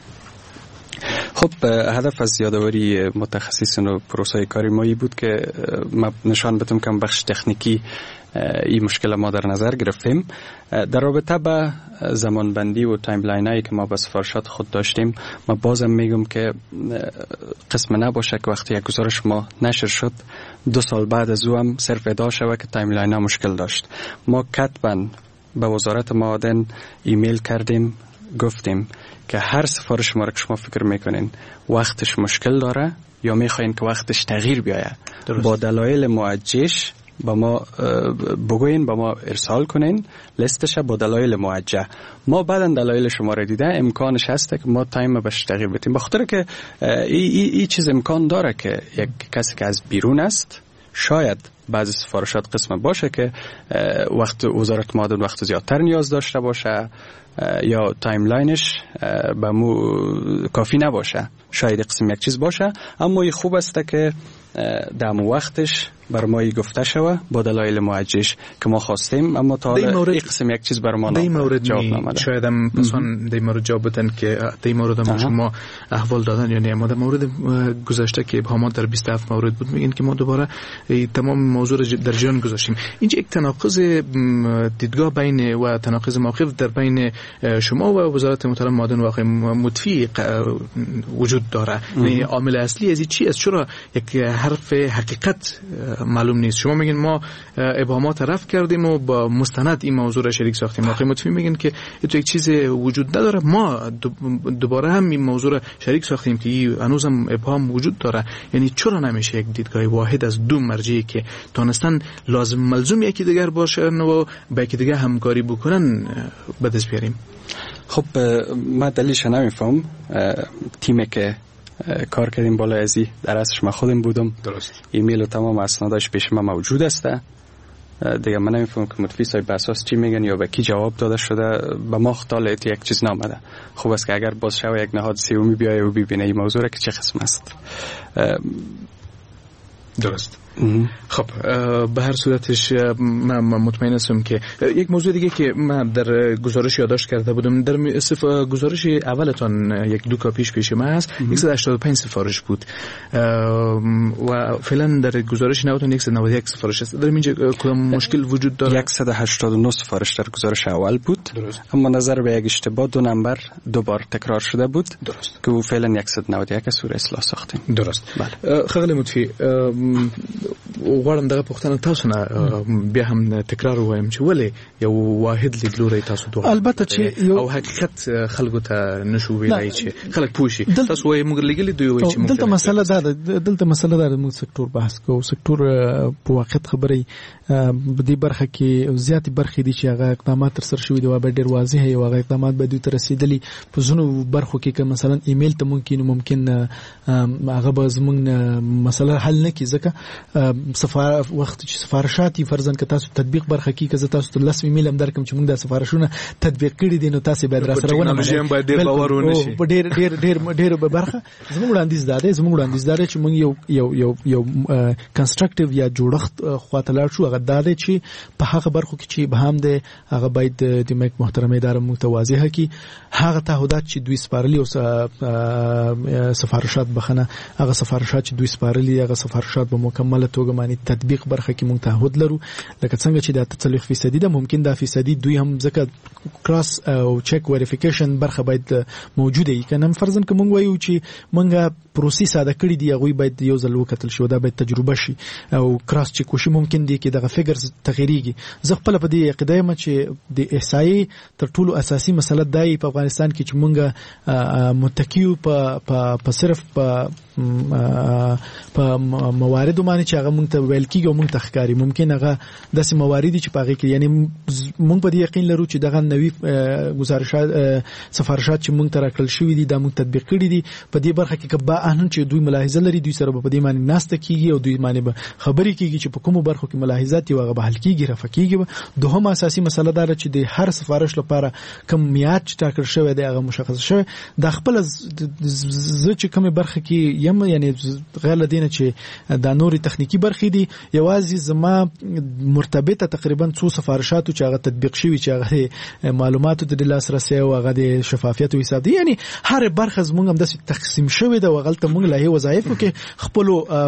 خب هدف از یادآوری متخصصین و پروسه کاری مایی بود که ما نشان بدم که بخش تکنیکی این مشکل ما در نظر گرفتیم. در رابطه با زمانبندی و تایملاین هایی که ما با سفارشات خود داشتیم ما بازم میگم که قسم نباشه که وقتی یک گزارش ما نشر شد دو سال بعد از او هم صرف ادعا شود که تایملاین ها مشکل داشت. ما کتباً به وزارت معادن ایمیل کردیم گفتیم که هر سفارش ما را که شما فکر میکنین وقتش مشکل داره یا میخواین که وقتش تغییر بیایه با دلایل موجهش با ما بگوین با ما ارسال کنین لیستش با دلایل موجه. ما بعدا دلایل شما را دیده امکانش هست که ما تایم بهش تغییر بدیم. بخاطر که این ای, ای چیز امکان داره که یک کسی که از بیرون است شاید بعضی سفارشات قسم باشه که وقت وزارت معادن وقت زیادتر نیاز داشته باشه یا تایملاینش به مو کافی نباشه. شاید قسم یک چیز باشه اما این خوب است که در وقتش بر ما گفته شوه با دلایل موجهش که ما خواستیم اما تا حالا این قسم یک چیز بر ما جواب نامده. شاید هم پسان در مورد جواب بدن که در مورد ما شما احوال دادن یا نه. ما در مورد گذشته که ابهامات در بیست و هفت مورد بود میگن که ما دوباره تمام موضوع را در جریان گذاشتیم. اینجا یک تناقض دیدگاه بین و تناقض موقف در بین شما و وزارت محترم معادن و آقای مطفی وجود داره. یعنی عامل اصلی از این چی است؟ چرا یک حرف حقیقت معلوم نیست؟ شما میگین ما ابهامات رفع کردیم و با مستند این موضوع را شریک ساختیم. آقای مطفی میگن که تو یک چیز وجود نداره، ما دوباره هم این موضوع را شریک ساختیم که هنوزم ابهام وجود داره. یعنی چرا نمیشه یک دیدگاه واحد از دو مرجعی که تونستن لازم ملزوم یکی دیگر باشن و با یکی دیگر همکاری بکنن به دست بیاریم؟ خب ما دلیلش نمیفهم. تیمی که کار کردیم بالا ازی در اصلش من خودم بودم. درست. ایمیل و تمام اسنادش پیش ما موجود است. دیگه من نمیفهمم که مطفی صاحب به اساس چی میگن یا به کی جواب داده شده. به ما خطال یک چیز نامده. خوب است که اگر باز شو یک نهاد سیومی بیایه و ببینه این موضوع را که چه قسم است. درست. خب به هر صورتش من مطمئن هستم که یک موضوع دیگه که من در گزارش یادداشت کرده بودم، در گزارش اولتون یک دو کا پیش پیش من هست صد و هشتاد و پنج سفارش بود و فعلا در گزارش نوتون صد و نود و یک سفارش است. در اینجا کدام مشکل وجود داره؟ صد و هشتاد و نه سفارش در گزارش اول بود. درست. اما نظر به یک اشتباه دو نمبر دو بار تکرار شده بود. درست. که فعلا صد و نود و یک سوره اصلاح ساختیم. درست. بله. خغل مطفی غواړم دغه پوښتنه تاسو نه بیا هم تکرار وایم چې ولې یو واحد لیدلوری تاسو دوه البته چې او حقیقت خلکو ته نشو ویلای چې خلک پوښي تاسو وایي موږ لګلی دوی وایي چې موږ دلته مسله دا ده دلته مسله دا ده موږ سکتور بحث کوو. سکتور په واقعیت خبرې په دې برخه کې زیاتې برخې دي چې هغه اقدامات تر سره شوي دي او به ډېر واضح وي او هغه اقدامات به دوی ته رسېدلي په ځینو برخو کې که مثلا ایمیل ته ممکن ممکن هغه به زموږ مسله حل نه کړي ځکه سفارت وخت چې سفارشاتي فرضاً که تاسو تطبیق برخه کې که تاسو ته لس ایمیل هم درکم چې موږ د سفارشونه تطبیق کړي دي نو تاسو باید را سره ونه منئ ډېر باور ونه شي. ډېر ډېر ډېر ډېر برخه زموږ وړاندیز دا دی زموږ وړاندیز دا دی چې موږ یو یو یو یو کنستراکټیو یا جوړښت خواته لاړ شو. هغه دا دی چې په هغه برخو کې چې ابهام دی هغه باید د مک محترم اداره موږ ته واضحه کړي. هغه تعهدات چې دوی سپارلي او سفارشات بخنه هغه سفارشات چې دوی سپارلي هغه سفارشات به مکمله توګه باندې تطبیق برخه کې موږ تعهد لرو. لکه څنګه چې د ثلاث فیصدي ده ممکن دا فیصدي دوی هم ځکه کراس او چک وریفیکیشن برخه باید موجوده وي. کنه فرضاً که موږ وایو چې موږ پروسې ساده کړی دی هغه باید یو ځل وکتل شو دا باید تجربه شي او کراس چک وشي. ممکن دی کې دغه فګرز تغیریږي. زه خپل په دې عقیده یم چې د احصایې تر ټولو اساسي مسله دای په افغانستان کې چې موږ متکیو په په صرف په په موارد باندې چې هغه موږ ته ویل کیږي او موږ ته ښکاری ممکن هغه داسې موارد چې پاغه کې یعنی موږ په دې یقین لرو چې دغه نوی گزارشات سفارشات چې موږ ته راکړل شوې دي دا موږ تطبیق کړي دي. په دې برخه کې کبا اهن چې دوی ملاحظه لري دوی سره په دې باندې ناسته کیږي او دوی باندې خبرې کیږي چې په کومو برخو کې ملاحظات یو هغه به حل کیږي رافع کیږي. دوهم اساسي مسله دا ده چې د هر سفارش لپاره کم میعاد چې ټاکل شوی دی هغه مشخص شوی. د خپل ز چې کومه برخه کې یم یعنی غیر لدینه چې د نوري تخنیکی برخې دي یوازې زما مرتبطه تقریبا څو سفارشاتو چې هغه تطبیق شوی چې هغه معلوماتو د لاسرسي او هغه د شفافیت او حساب دي. یعنی هر برخه زموږ هم د تقسیم شوی د وغلطه موږ له وظایفو کې خپل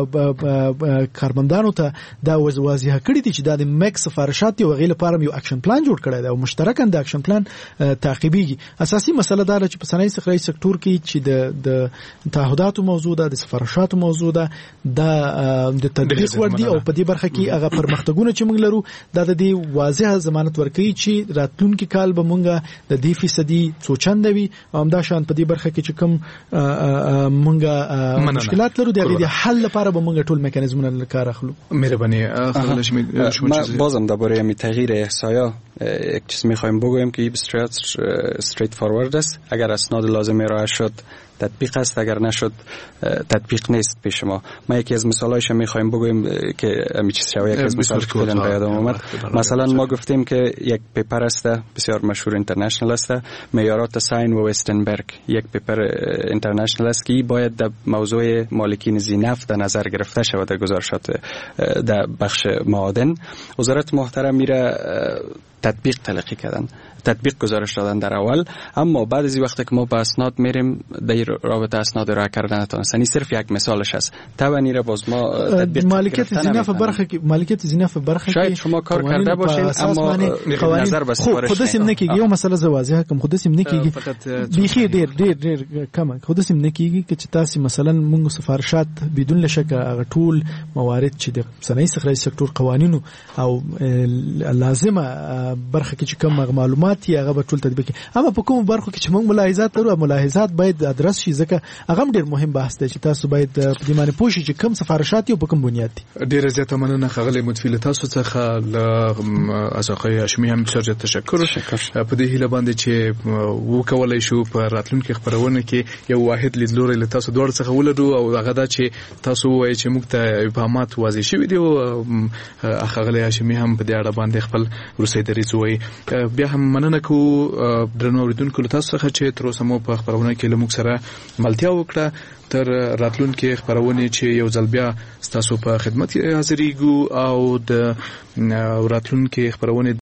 کارمندانو ته دا واضحه کړی دي چې د مکس سفارشات او غیله لپاره یو اکشن پلان جوړ کړی دی او مشترکاً د اکشن پلان تعقیبیږي. اساسي مسله دا ده چې په صنایع استخراجي سکتور کې چې د د تعهداتو موضوع ده د سفارشاتو موضوع ده د تطبیق ور دي او په دې برخه کې هغه پرمختګونه چې موږ لرو دا د دې واضحه ضمانت ورکوي چې راتلونکي کال به موږ د دې فیصدي څو چنده وي او همدا شان په دې برخه کې چې کوم موږ مشکلات لرو د دې حل لپاره به موږ ټول میکانیزمونه کار اخلو. مهربانی خلش می ما بازم درباره می تغییر احصایا یک چیز میخوایم بگویم که این بسیار استریت فوروارد است. اگر اسناد لازم ارائه شد تطبیق است، اگر نشد تطبیق نیست پیش ما. ما یکی از مثالایش میخوایم بگویم که همین چیز شوی یکی از مثال خودم به یادم اومد. مثلا ما گفتیم که یک پیپر است بسیار مشهور اینترنشنال است معیارات ساین و وستنبرگ. یک پیپر اینترنشنال است که باید در موضوع مالکین زینفت در نظر گرفته شود در گزارشات در بخش معادن. وزارت محترم میره تطبیق تلقی کردن، تطبیق گزارش دادن در اول، اما بعد از این وقتی که ما به اسناد میریم در رابطه اسناد ارائه کردنتان است. یعنی صرف یک مثالش است. توانی را باز ما مالکیت زینه په برخه کې مالکیت زینه په برخه کې شاید شما کار کرده باشین اما نظر به سفارش خود سیم نکیږي. یو مسله زه واضحه کوم، خود سیم نکیږي بيخي ډیر ډیر ډیر کم. خود سیم نکیږي چې تاسو مثلا موږ سفارشات بدون لشک ټول موارد چې د صنایع استخراج سکتور قوانینو او لازمه برخه کې چې کوم معلومات یې هغه به ټول تطبیق. اما په کوم برخه کې چې موږ ملاحظات لرو، ملاحظات باید ادرس شي، ځکه هغه ډیر مهم بحث دی چې تاسو باید په دې باندې پوه شئ چې کوم سفارشات یو په کوم بنیاد دي. ډیر زیاته مننه خغلی متفیل تاسو څخه له از آقای هاشمی هم بسیار زیات تشکر. په دې هیله باندې چې وکولای شو په راتلونکي خبرونه کې یو واحد لیدلوري له تاسو دوړ څخه ولرو او هغه دا چې تاسو وایي چې موږ ته ابهامات واضح شوي دي او خغلی هاشمی هم په دې اړه باندې خپل روسي دریځ وایي. بیا هم مننه کوو درنو اوریدونکو له تاسو څخه چې تر اوسه مو په خبرونه کې له موږ سره ملتیا وکړه. تر راتلونکي خبرونه چې یو ځل بیا تاسو په خدمت حاضرېږو او د راتلونکي خبرونه